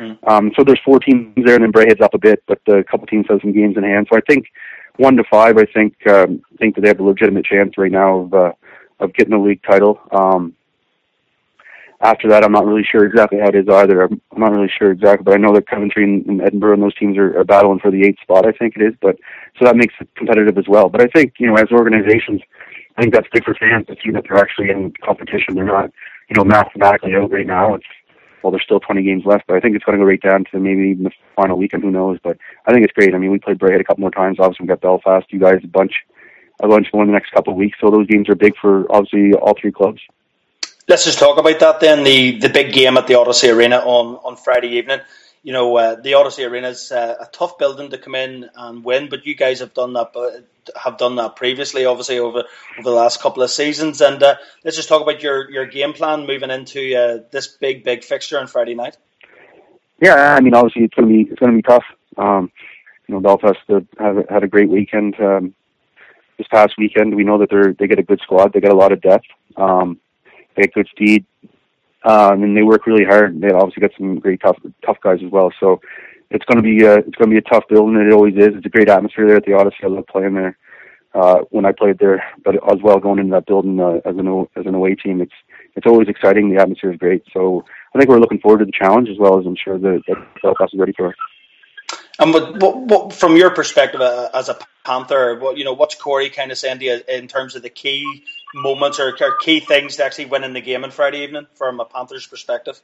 Mm.
Um, so there's four teams there, and then Bray heads up a bit, but a couple teams have some games in hand. So I think one to five, I think um, think that they have a legitimate chance right now of uh, of getting the league title. Um, after that, I'm not really sure exactly how it is either. I'm, I'm not really sure exactly, but I know that Coventry and, and Edinburgh and those teams are, are battling for the eighth spot, I think it is. But so that makes it competitive as well. But I think, you know, as organizations, I think that's big for fans to see that they're actually in competition. They're not, you know, mathematically out right now. It's well, there's still twenty games left, but I think it's going to go right down to maybe even the final weekend. Who knows? But I think it's great. I mean, we played Braehead a couple more times. Obviously, we got Belfast. You guys a bunch, a bunch more in the next couple of weeks. So those games are big for obviously all three clubs.
Let's just talk about that then. The the big game at the Odyssey Arena on, on Friday evening. You know, uh, the Odyssey Arena is uh, a tough building to come in and win, but you guys have done that. Uh, have done that previously, obviously over over the last couple of seasons. And uh, let's just talk about your, your game plan moving into uh, this big big fixture on Friday night.
Yeah, I mean, obviously it's going to be it's going to be tough. Um, you know, Belfast had had a great weekend um, this past weekend. We know that they're they get a good squad. They got a lot of depth. Um, they get good speed. Um, and they work really hard. They obviously got some great tough tough guys as well. So it's going to be a, it's going to be a tough building. It always is. It's a great atmosphere there at the Odyssey. I love playing there uh, when I played there, but as well going into that building uh, as an as an away team, it's it's always exciting. The atmosphere is great. So I think we're looking forward to the challenge as well as I'm sure that, that Belfast is ready for it.
And what, what, what, from your perspective uh, as a Panther, what you know, what's Corey kind of saying to you in terms of the key moments or key things to actually winning the game on Friday evening from a Panthers perspective?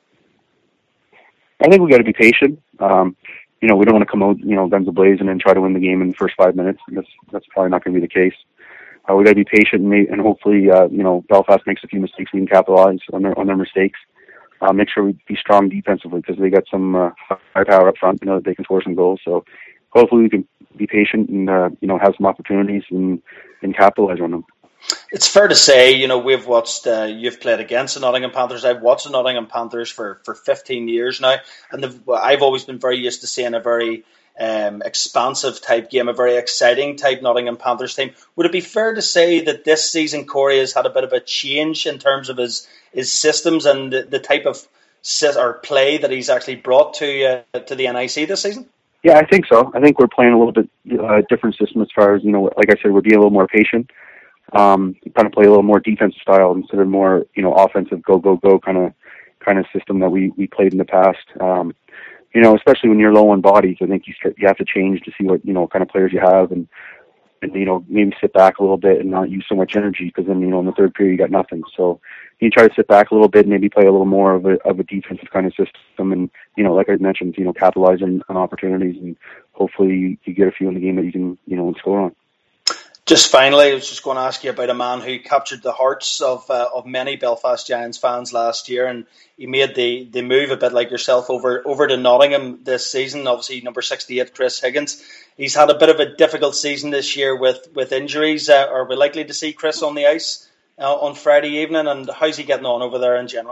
I think we got to be patient. Um, you know, we don't want to come out, you know, guns a-blazing and try to win the game in the first five minutes. That's that's probably not going to be the case. Uh, we got to be patient and, and hopefully, uh, you know, Belfast makes a few mistakes. We can capitalize on their on their mistakes. Uh, make sure we be strong defensively because they got some uh, high power up front. You know, that they can score some goals. So hopefully we can be patient and uh, you know have some opportunities and, and capitalize on them.
It's fair to say, you know, we've watched, uh, you've played against the Nottingham Panthers. I've watched the Nottingham Panthers for, for fifteen years now, and I've always been very used to seeing a very um, expansive type game, a very exciting type Nottingham Panthers team. Would it be fair to say that this season Corey has had a bit of a change in terms of his, his systems and the, the type of sit or play that he's actually brought to uh, to the N I C this season?
Yeah, I think so. I think we're playing a little bit uh, different system as far as, you know, like I said, we're being a little more patient. Um, kind of play a little more defensive style instead of more, you know, offensive go go go kind of kind of system that we, we played in the past. Um, you know, especially when you're low on bodies, I think you you have to change to see what you know kind of players you have, and and you know maybe sit back a little bit and not use so much energy because then you know in the third period you got nothing. So you try to sit back a little bit, and maybe play a little more of a of a defensive kind of system, and you know like I mentioned, you know capitalize on, on opportunities, and hopefully you, you get a few in the game that you can you know score on.
Just finally, I was just going to ask you about a man who captured the hearts of uh, of many Belfast Giants fans last year, and he made the, the move a bit like yourself over over to Nottingham this season. Obviously, number sixty-eight, Chris Higgins. He's had a bit of a difficult season this year with with injuries. Uh, are we likely to see Chris on the ice uh, on Friday evening? And how's he getting on over there in general?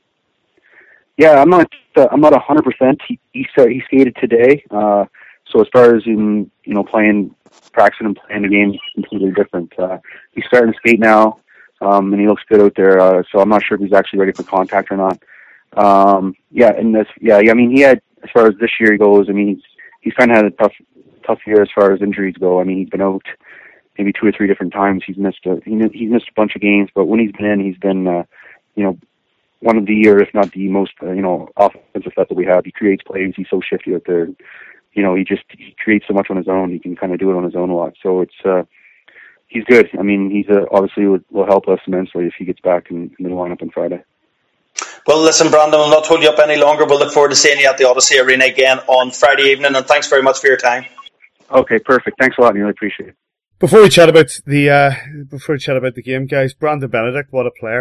Yeah, I'm not uh, I'm not a hundred percent. He he he skated today. Uh, so as far as in you know playing. Practicing and playing the game is completely different. Uh, he's starting to skate now, um, and he looks good out there. Uh, so I'm not sure if he's actually ready for contact or not. Um, yeah, and this, yeah, yeah. I mean, he had as far as this year goes. I mean, he's he's kind of had a tough, tough year as far as injuries go. I mean, he's been out maybe two or three different times. He's missed a he, he's missed a bunch of games, but when he's been in, he's been uh, you know one of the year, if not the most uh, you know offensive threat that we have. He creates plays. He's so shifty out there. You know, he just he creates so much on his own. He can kind of do it on his own a lot. So it's uh, he's good. I mean, he's uh, obviously will, will help us immensely if he gets back in, in the lineup on Friday.
Well, listen, Brandon, we'll not hold you up any longer. We'll look forward to seeing you at the Odyssey Arena again on Friday evening. And thanks very much for your time.
Okay, perfect. Thanks a lot. I really appreciate it.
Before we chat about the uh, before we chat about the game, guys, Brandon Benedict, what a player!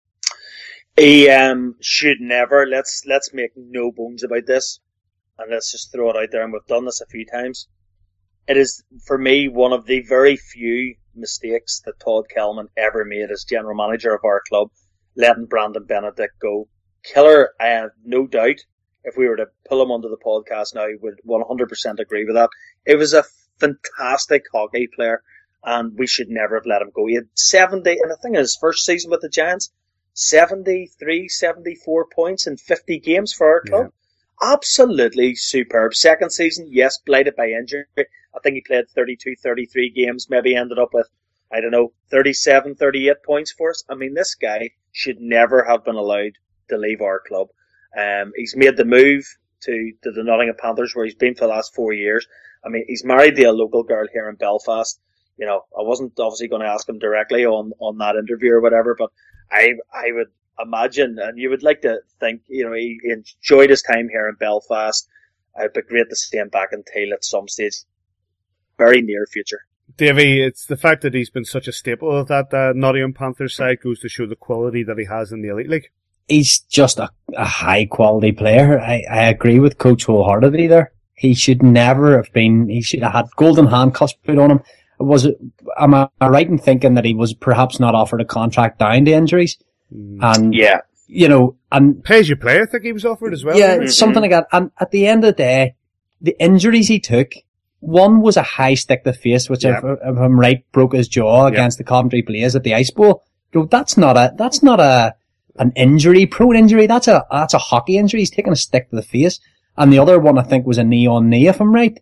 He um, should never. Let's let's make no bones about this. And let's just throw it out there, and we've done this a few times. It is, for me, one of the very few mistakes that Todd Kelman ever made as general manager of our club, letting Brandon Benedict go. Killer, I have no doubt, if we were to pull him onto the podcast now, would one hundred percent agree with that. It was a fantastic hockey player, and we should never have let him go. He had seventy, and I think in his first season with the Giants, seventy-three, seventy-four points in fifty games for our club. Yeah. Absolutely superb. Second season, yes, blighted by injury. I think he played thirty-two, thirty-three games, maybe ended up with, I don't know, thirty-seven, thirty-eight points for us. I mean, this guy should never have been allowed to leave our club. Um, he's made the move to, to the Nottingham Panthers, where he's been for the last four years. I mean, he's married to a local girl here in Belfast. You know, I wasn't obviously going to ask him directly on, on that interview or whatever, but I I would imagine, and you would like to think, you know, he, he enjoyed his time here in Belfast. It'd be great to see him back in Tail at some stage, very near future.
Davey, it's the fact that he's been such a staple of that uh, Nottingham Panthers side goes to show the quality that he has in the Elite League.
He's just a, a high quality player. I, I agree with Coach wholeheartedly there. He should never have been, he should have had golden handcuffs put on him. Was it, am I right in thinking that he was perhaps not offered a contract down to injuries? Mm. And,
yeah,
you know, and
pay as you play, I think he was offered as well.
Yeah, mm-hmm. something like that. And at the end of the day, the injuries he took, one was a high stick to the face, which yeah. if, if I'm right, broke his jaw yeah. against the Coventry Blaze at the Ice Bowl. You know, that's not a, that's not a, an injury, prone injury. That's a, that's a hockey injury. He's taken a stick to the face. And the other one, I think, was a knee on knee, if I'm right.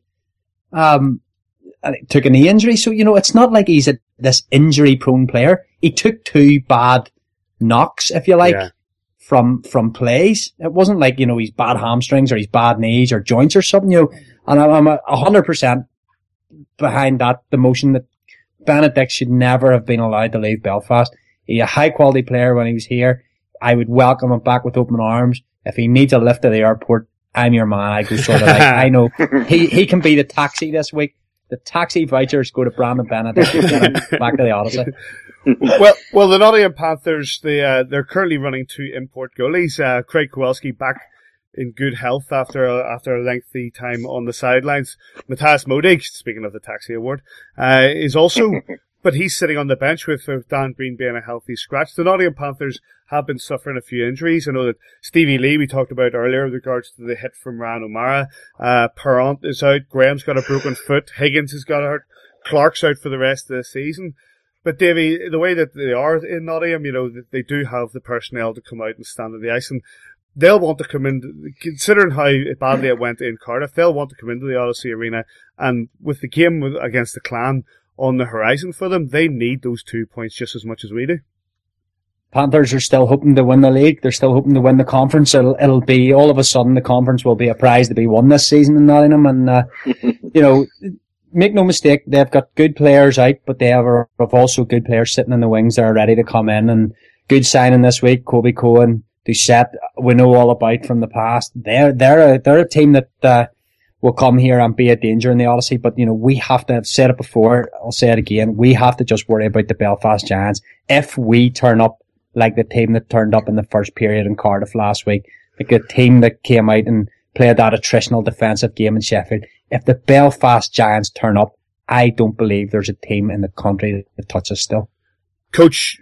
Um, and it took a knee injury. So, you know, it's not like he's a, this injury prone player. He took two bad knocks, if you like, yeah. from, from plays. It wasn't like, you know, he's bad hamstrings or he's bad knees or joints or something, you know. And I'm a hundred percent behind that, the motion that Benedict should never have been allowed to leave Belfast. He's a high quality player when he was here. I would welcome him back with open arms. If he needs a lift to the airport, I'm your man. I go sort of like, I know he, he can be the taxi this week. The taxi vouchers go to Brandon Benedict back to the Odyssey.
well, well, the Nottingham Panthers, they, uh, they're currently running two import goalies. Uh, Craig Kowalski back in good health after a, after a lengthy time on the sidelines. Matthias Modig, speaking of the taxi award, uh, is also, but he's sitting on the bench with uh, Dan Green being a healthy scratch. The Nottingham Panthers have been suffering a few injuries. I know that Stevie Lee, we talked about earlier with regards to the hit from Ryan O'Mara. Uh, Perrant is out. Graham's got a broken foot. Higgins has got hurt. Clark's out for the rest of the season. But Davey, the way that they are in Nottingham, you know, they do have the personnel to come out and stand on the ice, and they'll want to come in, considering how badly it went in Cardiff, they'll want to come into the Odyssey Arena, and with the game against the Clan on the horizon for them, they need those two points just as much as we do.
Panthers are still hoping to win the league. They're still hoping to win the conference. It'll, it'll be, all of a sudden, the conference will be a prize to be won this season in Nottingham. And, uh, you know, make no mistake, they've got good players out, but they have, have also good players sitting in the wings that are ready to come in. And good signing this week, Kobe Cohen, Doucette, we know all about from the past. They're, they're a, they're a team that, uh, will come here and be a danger in the Odyssey. But, you know, we have to have said it before. I'll say it again. We have to just worry about the Belfast Giants. If we turn up like the team that turned up in the first period in Cardiff last week, like a team that came out and played that attritional defensive game in Sheffield, if the Belfast Giants turn up, I don't believe there's a team in the country that touches still.
Coach,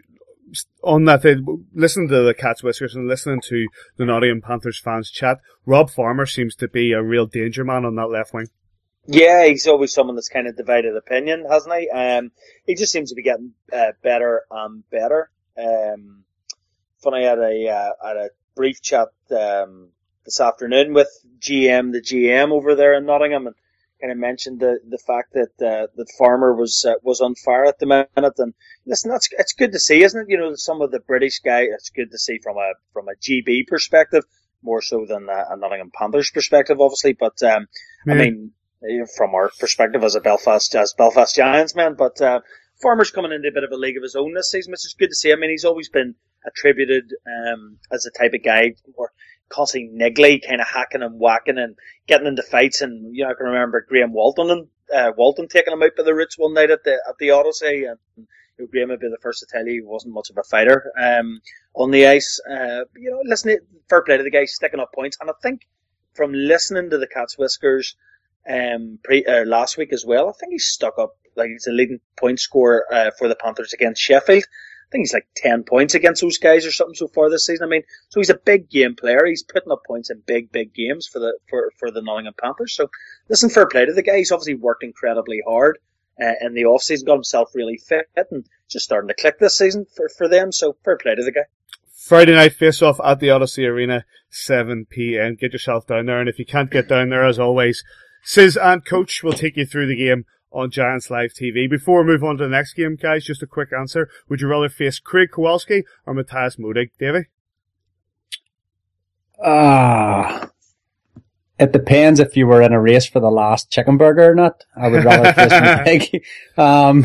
on that, listening to the Cat's Whiskers and listening to the Nottingham Panthers fans chat, Rob Farmer seems to be a real danger man on that left wing.
Yeah, he's always someone that's kind of divided opinion, hasn't he? Um, he just seems to be getting uh, better and better. Um, funny, I had a, uh, had a brief chat um, this afternoon with G M, the G M over there in Nottingham, and kind of mentioned the the fact that uh, that Farmer was uh, was on fire at the minute. And listen, that's it's good to see, isn't it? You know, some of the British guy. It's good to see from a from a G B perspective, more so than a, a Nottingham Panthers perspective, obviously. But um, yeah. I mean, from our perspective as a Belfast as Belfast Giants man, but uh, Farmer's coming into a bit of a league of his own this season, which is good to see. I mean, he's always been attributed um, as the type of guy more constantly niggly, kind of hacking and whacking and getting into fights. And you know, I can remember Graham Walton and uh, Walton taking him out by the roots one night at the at the Odyssey, and you know, Graham would be the first to tell you he wasn't much of a fighter um, on the ice. Uh, but, you know, listen, fair play to the guy sticking up points, and I think from listening to the Cat's Whiskers um, pre, uh, last week as well, I think he's stuck up. Like he's a leading point scorer uh, for the Panthers against Sheffield. I think he's like ten points against those guys or something so far this season. I mean, so he's a big game player. He's putting up points in big, big games for the for, for the Nottingham Panthers. So listen, fair play to the guy. He's obviously worked incredibly hard uh, in the off season, got himself really fit, and just starting to click this season for, for them. So fair play to the guy.
Friday night face-off at the Odyssey Arena, seven p.m. Get yourself down there, and if you can't get down there, as always, Sis and Coach will take you through the game on Giants Live T V. Before we move on to the next game, guys, just a quick answer. Would you rather face Craig Kowalski or Matthias Modig, Davey?
Ah, uh, it depends if you were in a race for the last chicken burger or not. I would rather face Modig. Um,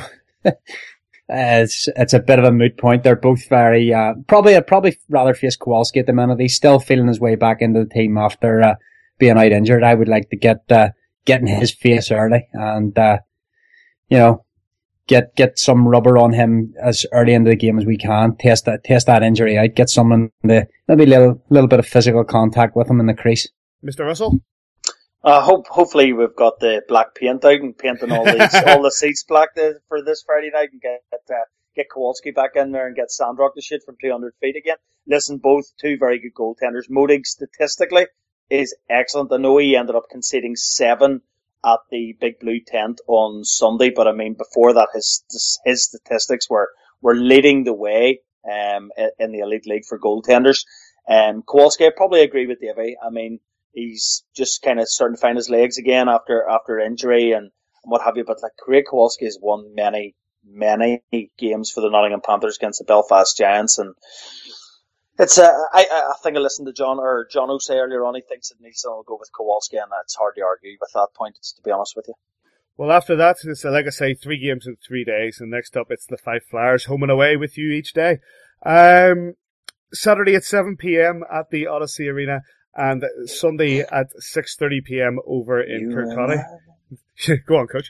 it's, it's a bit of a moot point. They're both very, uh, probably, I'd probably rather face Kowalski at the minute. He's still feeling his way back into the team after, uh, being out injured. I would like to get, uh, get in his face early and, uh, you know, get, get some rubber on him as early into the game as we can. Test that, test that injury out. Get someone the, maybe a little, little bit of physical contact with him in the crease.
Mister Russell?
Uh, hope, hopefully we've got the black paint out and painting all these, all the seats black to, for this Friday night and get, uh, get Kowalski back in there and get Sandrock to shoot from two hundred feet again. Listen, both two very good goaltenders. Modig statistically is excellent. I know he ended up conceding seven at the Big Blue Tent on Sunday, but I mean, before that, his, his statistics were, were leading the way, um, in the Elite League for goaltenders. Um, Kowalski, I probably agree with Davey. I mean, he's just kind of starting to find his legs again after, after injury and, and what have you. But like Craig Kowalski has won many, many games for the Nottingham Panthers against the Belfast Giants. And it's, uh, I, I think I listened to John, or John O say earlier on, he thinks that Neilson will go with Kowalski, and it's hard to argue with that point, to be honest with you.
Well, after that, it's, like I say, three games in three days, and next up it's the Five Flyers home and away with you each day. Um, Saturday at seven p.m. at the Odyssey Arena, and Sunday at six thirty p.m. over in Kirkcaldy. Go on, Coach.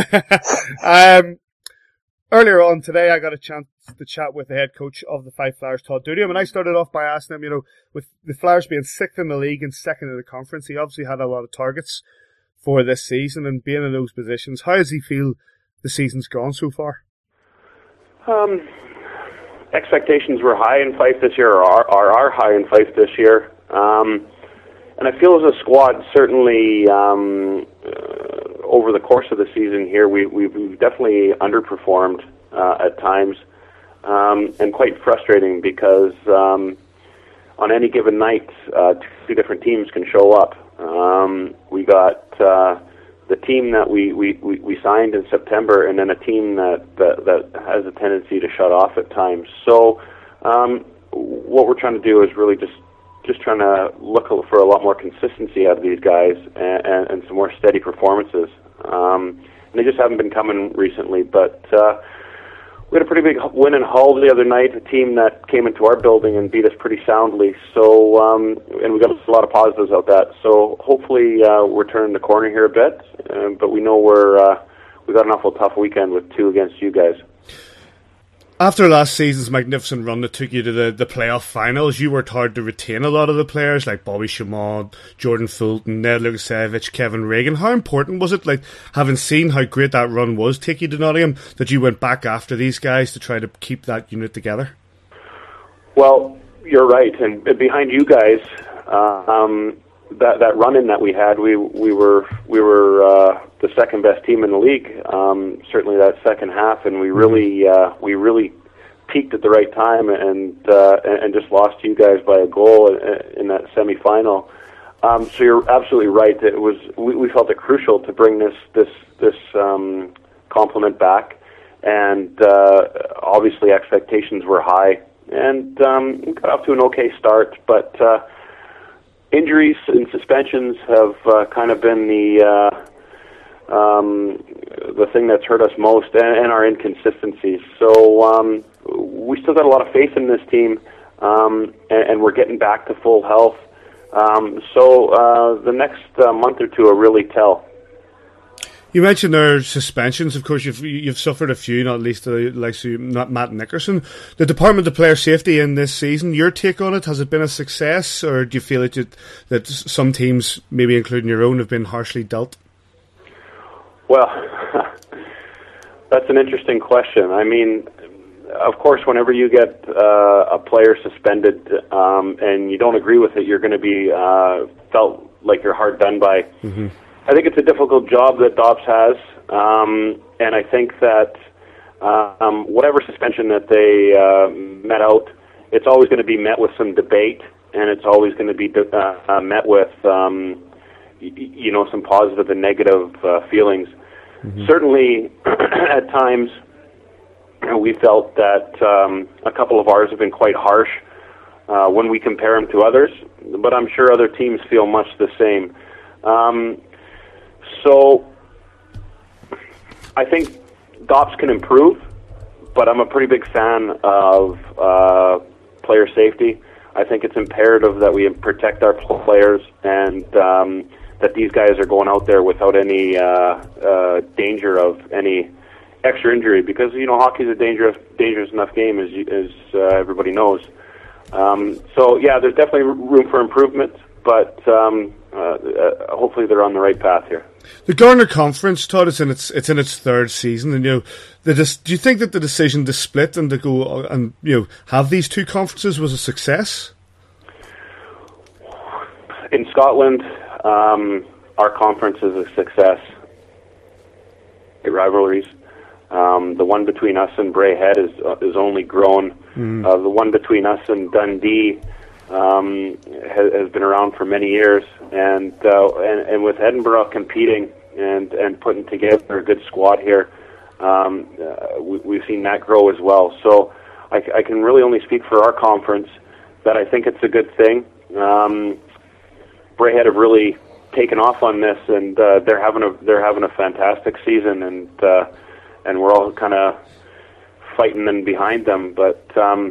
um, earlier on today, I got a chance to chat with the head coach of the Five Flyers, Todd Dudiam, and I started off by asking him, you know, with the Flyers being sixth in the league and second in the conference, he obviously had a lot of targets for this season, and being in those positions, how does he feel the season's gone so far?
Um, expectations were high in Fife this year, or are, are, are high in Fife this year. Um, and I feel as a squad, certainly um, uh, over the course of the season here, we, we've, we've definitely underperformed uh, at times, um, and quite frustrating because um, on any given night, uh, two different teams can show up. Um, we got uh, the team that we, we, we, we signed in September, and then a team that, that, that has a tendency to shut off at times. So um, what we're trying to do is really just just trying to look for a lot more consistency out of these guys and, and, and some more steady performances. Um, and they just haven't been coming recently, but uh, we had a pretty big win in Hull the other night, a team that came into our building and beat us pretty soundly. So, um, and we got a lot of positives out of that. So hopefully uh, we're turning the corner here a bit, uh, but we know we're uh, we got an awful tough weekend with two against you guys.
After last season's magnificent run that took you to the, the playoff finals, you worked hard to retain a lot of the players like Bobby Chamon, Jordan Fulton, Ned Lukasevich, Kevin Reagan. How important was it, like having seen how great that run was, take you to Nottingham, that you went back after these guys to try to keep that unit together?
Well, you're right, and behind you guys, uh, um, that that run-in that we had, we we were we were uh, the second best team in the league. Um, certainly that second half, and we really uh, we really peaked at the right time, and uh, and just lost to you guys by a goal in that semifinal. Um, so you're absolutely right. It was we, we felt it crucial to bring this this this um, complement back, and uh, obviously expectations were high, and um, we got off to an okay start, but. Uh, Injuries and suspensions have uh, kind of been the uh, um, the thing that's hurt us most, and, and our inconsistencies. So um, we still got a lot of faith in this team, um, and, and we're getting back to full health. Um, so uh, the next uh, month or two will really tell.
You mentioned there suspensions. Of course, you've you've suffered a few, not least the likes of not Matt Nickerson. The Department of Player Safety in this season, your take on it, has it been a success, or do you feel that, you, that some teams, maybe including your own, have been harshly dealt?
Well, that's an interesting question. I mean, of course, whenever you get uh, a player suspended um, and you don't agree with it, you're going to be uh, felt like you're hard done by. Mm-hmm. I think it's a difficult job that Dobbs has, um, and I think that um, whatever suspension that they uh, met out it's always going to be met with some debate, and it's always going to be uh, uh, met with, um, y- you know, some positive and negative uh, feelings. Mm-hmm. Certainly, at times, we felt that um, a couple of ours have been quite harsh uh, when we compare them to others, but I'm sure other teams feel much the same. Um, so, I think D O P S can improve, but I'm a pretty big fan of uh, player safety. I think it's imperative that we protect our players and um, that these guys are going out there without any uh, uh, danger of any extra injury, because you know hockey's a dangerous, dangerous enough game, as you, as uh, everybody knows. Um, so yeah, there's definitely room for improvement, but um, uh, uh, hopefully they're on the right path here.
The Garner Conference, Todd, it's in its it's in its third season, and you know, the do you think that the decision to split and to go and you know have these two conferences was a success?
In Scotland, um, our conference is a success. The rivalries. Um, the one between us and Braehead is uh, is only grown. Mm. Uh, the one between us and Dundee um, has, has been around for many years, and, uh, and and with Edinburgh competing and, and putting together a good squad here, um, uh, we, we've seen that grow as well. So I, I can really only speak for our conference that I think it's a good thing. Um, Braehead have really taken off on this, and uh, they're having a they're having a fantastic season, and. Uh, And we're all kind of fighting them behind them. But um,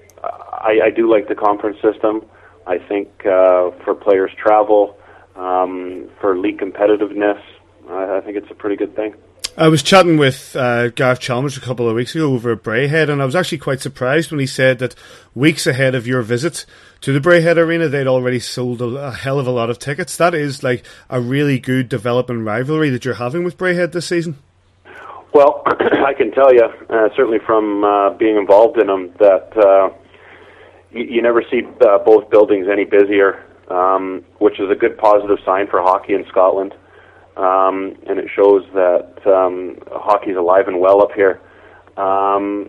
I, I do like the conference system. I think uh, for players' travel, um, for league competitiveness, I, I think it's a pretty good thing.
I was chatting with uh, Gareth Chalmers a couple of weeks ago over at Braehead, and I was actually quite surprised when he said that weeks ahead of your visit to the Braehead Arena, they'd already sold a, a hell of a lot of tickets. That is like a really good developing rivalry that you're having with Braehead this season.
Well, I can tell you, uh, certainly from uh, being involved in them, that uh, you, you never see uh, both buildings any busier, um, which is a good positive sign for hockey in Scotland. Um, and it shows that um, hockey's alive and well up here. Um,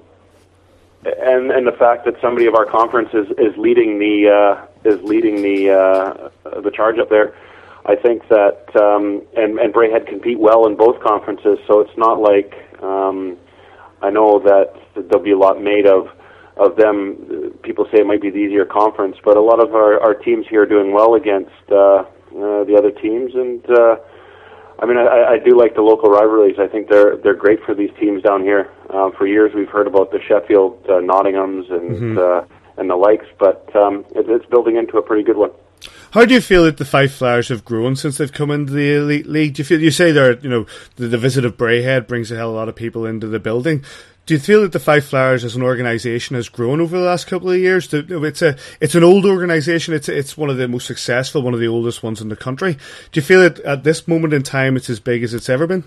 and and the fact that somebody of our conference is, is leading the uh, is leading the uh, the charge up there. I think that, um, and, and Braehead compete well in both conferences, so it's not like, um, I know that there'll be a lot made of, of them. People say it might be the easier conference, but a lot of our, our teams here are doing well against uh, uh, the other teams, and uh, I mean, I, I do like the local rivalries. I think they're they're great for these teams down here. Uh, for years we've heard about the Sheffield uh, Nottinghams and, mm-hmm. uh, and the likes, but um, it, it's building into a pretty good one.
How do you feel that the Fife Flyers have grown since they've come into the Elite League? Do you feel you say they're you know the, the visit of Braehead brings a hell of a lot of people into the building? Do you feel that the Fife Flyers as an organisation has grown over the last couple of years? It's a it's an old organisation. It's it's one of the most successful, one of the oldest ones in the country. Do you feel that at this moment in time it's as big as it's ever been?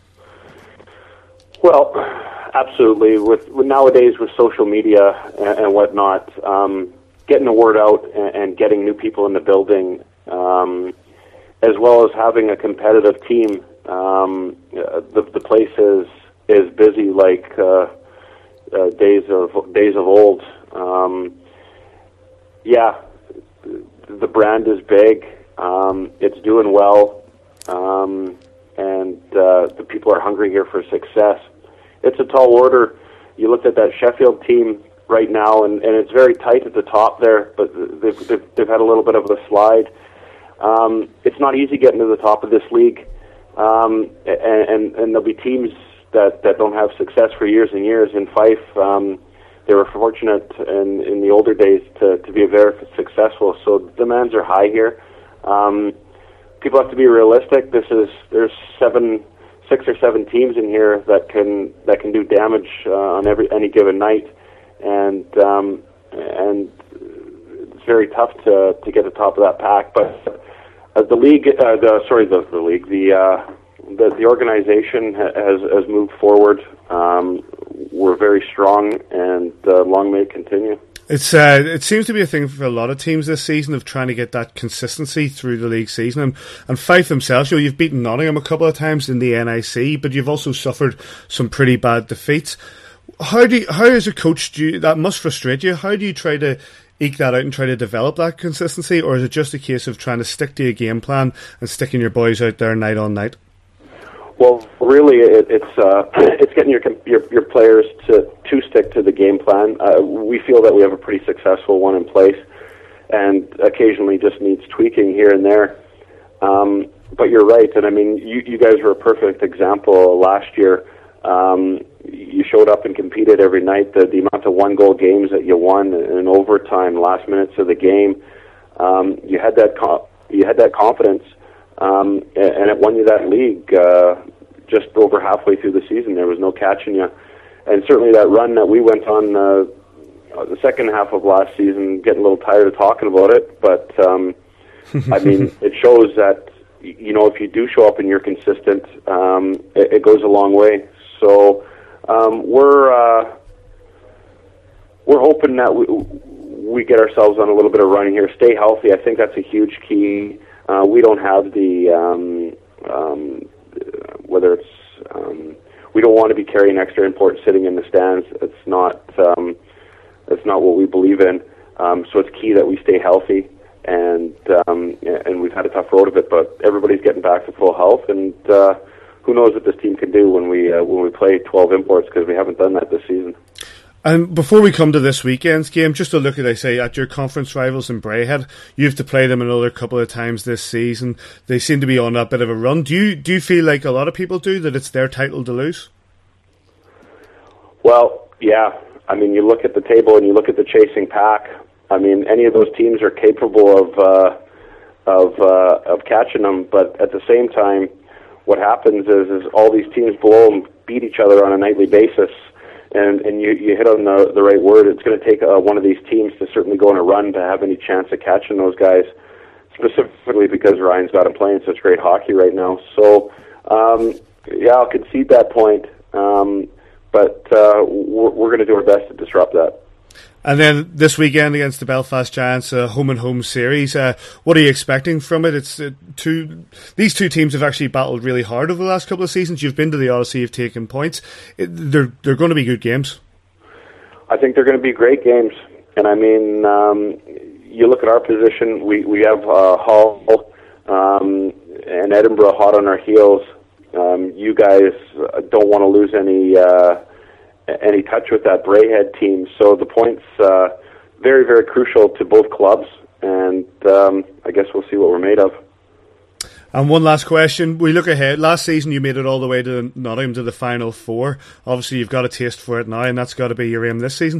Well, absolutely. With, with nowadays with social media and, and whatnot. Um, getting the word out and getting new people in the building, um, as well as having a competitive team. Um, the, the place is is busy like uh, uh, days of days of old. Um, yeah, the brand is big. Um, it's doing well, um, and uh, the people are hungry here for success. It's a tall order. You looked at that Sheffield team right now, and, and it's very tight at the top there, but they've, they've, they've had a little bit of a slide. Um, it's not easy getting to the top of this league, um, and, and, and there'll be teams that, that don't have success for years and years. In Fife, um, they were fortunate in, in the older days to, to be very successful, so demands are high here. Um, people have to be realistic. This is there's seven, six or seven teams in here that can that can do damage uh, on every any given night. And um, and it's very tough to to get to the top of that pack. But uh, the league, uh, the sorry, the, the league, the uh, the, the organization has has moved forward. Um, we're very strong, and uh, long may it continue.
It's uh, it seems to be a thing for a lot of teams this season of trying to get that consistency through the league season. And, and Fife themselves, you know, you've beaten Nottingham a couple of times in the N I C, but you've also suffered some pretty bad defeats. How do you, how as a coach do you, that must frustrate you? How do you try to eke that out and try to develop that consistency, or is it just a case of trying to stick to a game plan and sticking your boys out there night on night?
Well, really, it, it's uh, it's getting your, your your players to to stick to the game plan. Uh, we feel that we have a pretty successful one in place, and occasionally just needs tweaking here and there. Um, but you're right, and I mean, you you guys were a perfect example last year. Um, you showed up and competed every night. The, the amount of one-goal games that you won in overtime, last minutes of the game, um, you had that co- you had that confidence, um, and it won you that league uh, just over halfway through the season. There was no catching you, and certainly that run that we went on uh, the second half of last season, getting a little tired of talking about it, but um, I mean, it shows that you know if you do show up and you're consistent, um, it, it goes a long way. So. Um, we're uh, we're hoping that we, we get ourselves on a little bit of running here. Stay healthy. I think that's a huge key. Uh, we don't have the um, um, whether it's um, we don't want to be carrying extra imports sitting in the stands. It's not um, it's not what we believe in. Um, so it's key that we stay healthy. And um, and we've had a tough road of it, but everybody's getting back to full health and. Uh, Who knows what this team can do when we uh, when we play twelve imports, because we haven't done that this season.
And before we come to this weekend's game, just to look at, I say, at your conference rivals in Braehead, you have to play them another couple of times this season. They seem to be on a bit of a run. Do you do you feel like a lot of people do, that it's their title to lose?
Well, yeah. I mean, you look at the table and you look at the chasing pack. I mean, any of those teams are capable of uh, of uh, of catching them, but at the same time, what happens is, is all these teams below them beat each other on a nightly basis, and, and you, you hit on the, the right word. It's going to take uh, one of these teams to certainly go on a run to have any chance of catching those guys, specifically because Ryan's got him playing such great hockey right now. So, um, yeah, I'll concede that point, um, but uh, we're, we're going to do our best to disrupt that.
And then this weekend against the Belfast Giants, a home and home series. Uh, what are you expecting from it? It's uh, two. These two teams have actually battled really hard over the last couple of seasons. You've been to the Odyssey, you've taken points. It, they're they're going to be good games.
I think they're going to be great games. And I mean, um, you look at our position. We we have uh, Hull um, and Edinburgh hot on our heels. Um, you guys don't want to lose any. Uh, any touch with that Braehead team. So the points, uh, very, very crucial to both clubs, and um, I guess we'll see what we're made of.
And one last question. We look ahead. Last season you made it all the way to Nottingham, to the Final Four. Obviously you've got a taste for it now, and that's got to be your aim this season.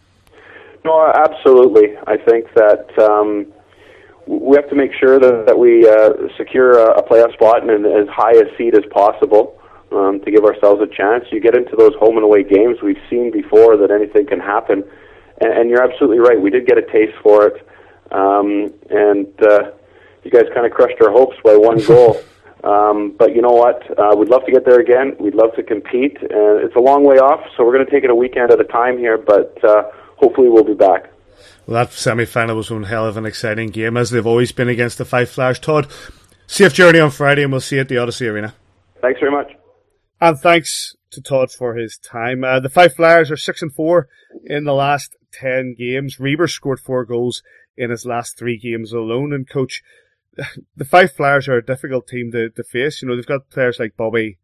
No, absolutely. I think that um, we have to make sure that, that we uh, secure a, a playoff spot and as high a seed as possible. Um, to give ourselves a chance. You get into those home and away games, we've seen before that anything can happen, and, and you're absolutely right. We did get a taste for it, um, and uh, you guys kind of crushed our hopes by one goal. Um, but you know what? Uh, we'd love to get there again. We'd love to compete, and it's a long way off, so we're going to take it a weekend at a time here, but uh, hopefully we'll be back.
Well, that semi-final was one hell of an exciting game, as they've always been against the Five Flyers. Todd, safe journey on Friday, and we'll see you at the Odyssey Arena.
Thanks very much.
And thanks to Todd for his time. Uh, the Five Flyers are six and four in the last ten games. Reber scored four goals in his last three games alone. And coach, the Five Flyers are a difficult team to, to face. You know, they've got players like Bobby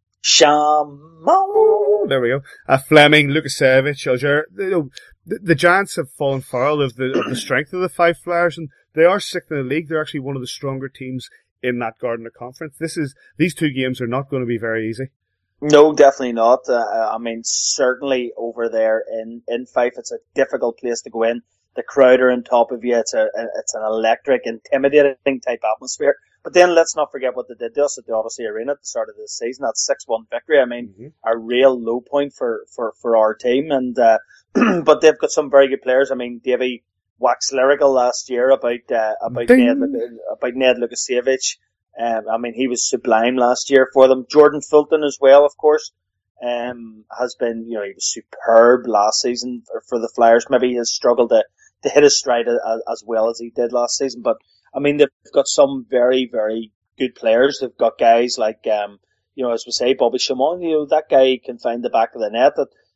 Shamon.
There we go. Uh, Fleming, Lukasevich, Alger. You know, the, the Giants have fallen foul of the of the strength of the Five Flyers, and they are sixth in the league. They're actually one of the stronger teams in that Gardner Conference. This is these two games are not going to be very easy.
No, definitely not. Uh, I mean, certainly over there in, in Fife, it's a difficult place to go in. The crowd are on top of you. It's a it's an electric, intimidating type atmosphere. But then let's not forget what they did to us at the Odyssey Arena at the start of the season. That six one victory. I mean, mm-hmm. a real low point for, for, for our team. And uh, but they've got some very good players. I mean, Davey waxed lyrical last year about uh, about Ding. Ned about Ned Lukasevich. Um, I mean, he was sublime last year for them. Jordan Fulton as well, of course, um, has been, you know, he was superb last season for, for the Flyers. Maybe he has struggled to, to hit his stride as, as well as he did last season. But, I mean, they've got some very, very good players. They've got guys like, um, you know, as we say, Bobby Shamon, you know, that guy can find the back of the net. That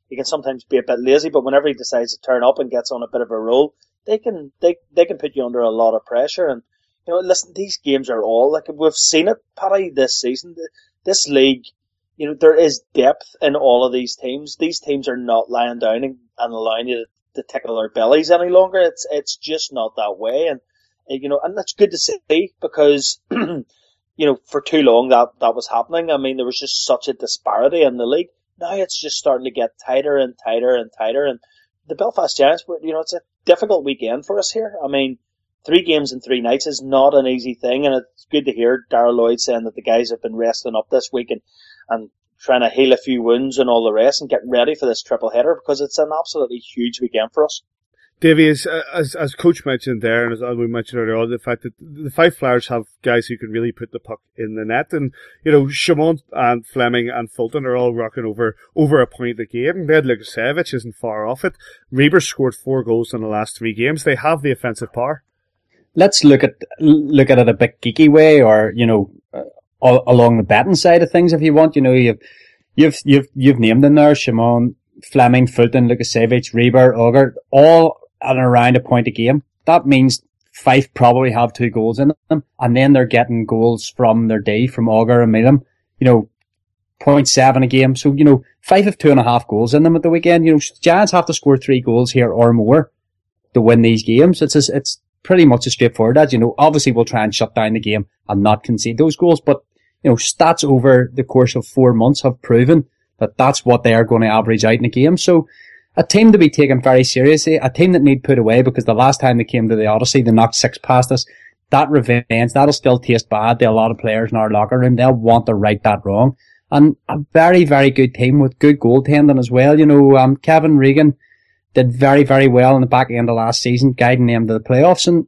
he can sometimes be a bit lazy, but whenever he decides to turn up and gets on a bit of a roll, they can they they can put you under a lot of pressure. And you know, listen, these games are all like we've seen it, Paddy, this season. This league, you know, there is depth in all of these teams. These teams are not lying down and, and allowing you to, to tickle their bellies any longer. It's it's just not that way, and you know, and that's good to see because you know, for too long that that was happening. I mean, there was just such a disparity in the league. Now it's just starting to get tighter and tighter and tighter, and the Belfast Giants, you know, it's a difficult weekend for us here. I mean, three games in three nights is not an easy thing, and it's good to hear Darrell Lloyd saying that the guys have been resting up this week and, and trying to heal a few wounds and all the rest and get ready for this triple header because it's an absolutely huge weekend for us.
Davey, as, as as Coach mentioned there, and as we mentioned earlier on, the fact that the Five Flyers have guys who can really put the puck in the net, and you know, Shimon and Fleming and Fulton are all rocking over over a point a game. Ned Lukasevich isn't far off it. Reber scored four goals in the last three games. They have the offensive power.
Let's look at look at it a bit geeky way, or you know, uh, all, along the betting side of things, if you want. You know, you've you've you've you've named them there: Shimon, Fleming, Fulton, Lukasevich, Reber, Auger, all at around a point a game. That means Fife probably have two goals in them, and then they're getting goals from their D, from Auger and Milam, you know, zero point seven a game. So, you know, Fife have two and a half goals in them at the weekend. You know, Giants have to score three goals here or more to win these games. It's a, it's pretty much as straightforward as, you know, obviously we'll try and shut down the game and not concede those goals, but, you know, stats over the course of four months have proven that that's what they are going to average out in a game. So, a team to be taken very seriously, a team that need put away because the last time they came to the Odyssey, they knocked six past us. That revenge, that'll still taste bad to a lot of players in our locker room. They'll want to right that wrong. And a very, very good team with good goaltending as well. You know, um, Kevin Regan did very, very well in the back end of last season, guiding them to the playoffs. And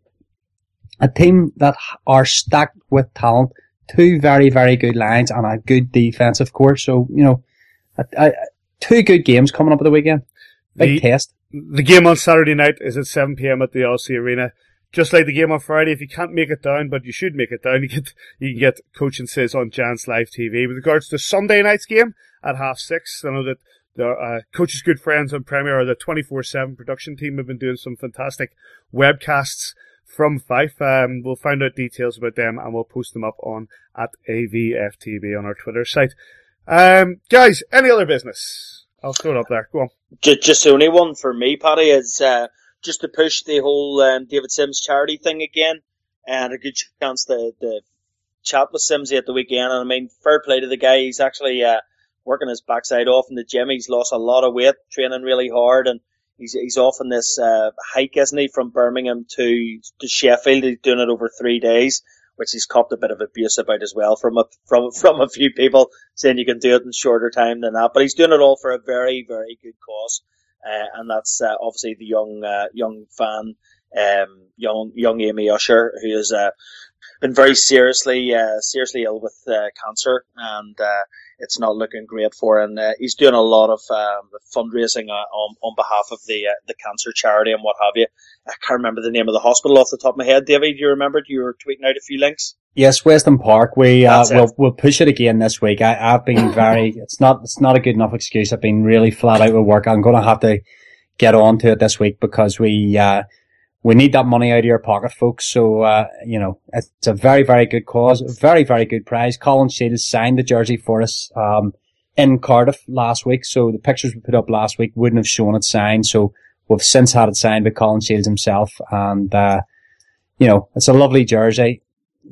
a team that are stacked with talent, two very, very good lines and a good defensive core. So, you know, a, a, two good games coming up at the weekend. Big
the,
test.
The game on Saturday night is at seven p.m. at the Odyssey Arena. Just like the game on Friday, if you can't make it down, but you should make it down, you get you can get Coach and Sis on Giants Live T V. With regards to Sunday night's game at half six, I know that the uh, Coach's good friends on Premier, or the twenty-four seven production team, have been doing some fantastic webcasts from Fife. Um, we'll find out details about them and we'll post them up on at A V F T V on our Twitter site. Um, guys, any other business? I'll throw it up there. Go on.
Just, just the only one for me, Paddy, is uh, just to push the whole um, David Sims charity thing again. And a good chance to, to chat with Simsy at the weekend. And I mean, fair play to the guy. He's actually uh, working his backside off in the gym. He's lost a lot of weight, training really hard. And he's he's off on this uh, hike, isn't he, from Birmingham to, to Sheffield. He's doing it over three days. Which he's copped a bit of abuse about as well from a from from a few people saying you can do it in shorter time than that. But he's doing it all for a very very good cause, uh, and that's uh, obviously the young uh, young fan, um, young young Amy Usher, who has uh, been very seriously uh, seriously ill with uh, cancer, and uh, it's not looking great for him. Uh, he's doing a lot of um, fundraising uh, on on behalf of the uh, the cancer charity and what have you. I can't remember the name of the hospital off the top of my head. David, do you remember? You were tweeting out a few links.
Yes, Weston Park. We uh, we'll we'll push it again this week. I, I've been very. It's not it's not a good enough excuse. I've been really flat out with work. I'm going to have to get on to it this week because we uh, we need that money out of your pocket, folks. So uh, you know, it's a very very good cause, a very very good prize. Colin Shields signed the jersey for us um, in Cardiff last week. So the pictures we put up last week wouldn't have shown it signed. So we've since had it signed by Colin Shields himself, and uh, you know, it's a lovely jersey.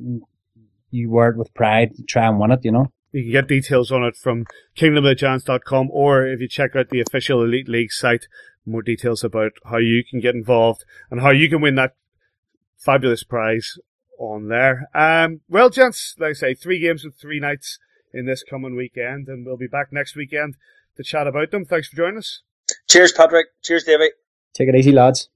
You wear it with pride, try and win it, you know.
You can get details on it from kingdom of the giants dot com, or if you check out the official Elite League site, more details about how you can get involved and how you can win that fabulous prize on there. Um, well, gents, like I say, three games with three nights in this coming weekend, and we'll be back next weekend to chat about them. Thanks for joining us.
Cheers, Patrick. Cheers, David.
Take it easy, lads.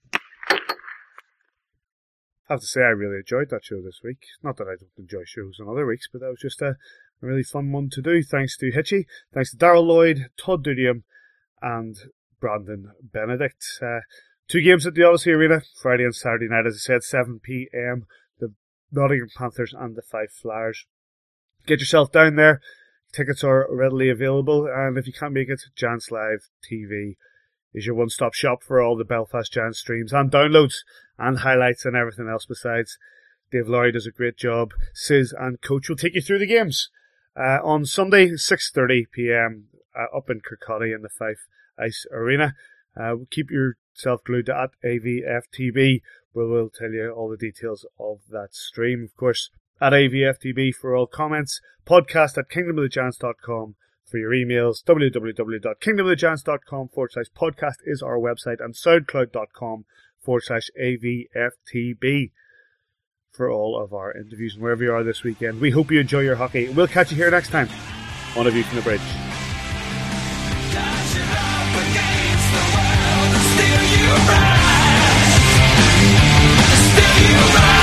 I have to say I really enjoyed that show this week. Not that I don't enjoy shows on other weeks, but that was just a, a really fun one to do. Thanks to Hitchy, thanks to Darrell Lloyd, Todd Dudium, and Brandon Benedict. Uh, two games at the Odyssey Arena, Friday and Saturday night, as I said, seven p.m. The Nottingham Panthers and the Five Flyers. Get yourself down there, Tickets are readily available, and if you can't make it, Giants Live T V is your one-stop shop for all the Belfast Giants streams and downloads and highlights and everything else besides. Dave Lowry does a great job. Sis and Coach will take you through the games uh, on Sunday, six thirty p.m. Uh, up in Kirkcaldy in the Fife Ice Arena. Uh, keep yourself glued to at A V F T B, where we'll tell you all the details of that stream. Of course, at A V F T B for all comments. Podcast at kingdom of the giants dot com for your emails. w w w dot kingdom of the giants dot com forward slash podcast is our website, and soundcloud dot com forward slash A V F T B for all of our interviews and wherever you are this weekend. We hope you enjoy your hockey. We'll catch you here next time on A View from the Bridge. Still you rise, still you rise.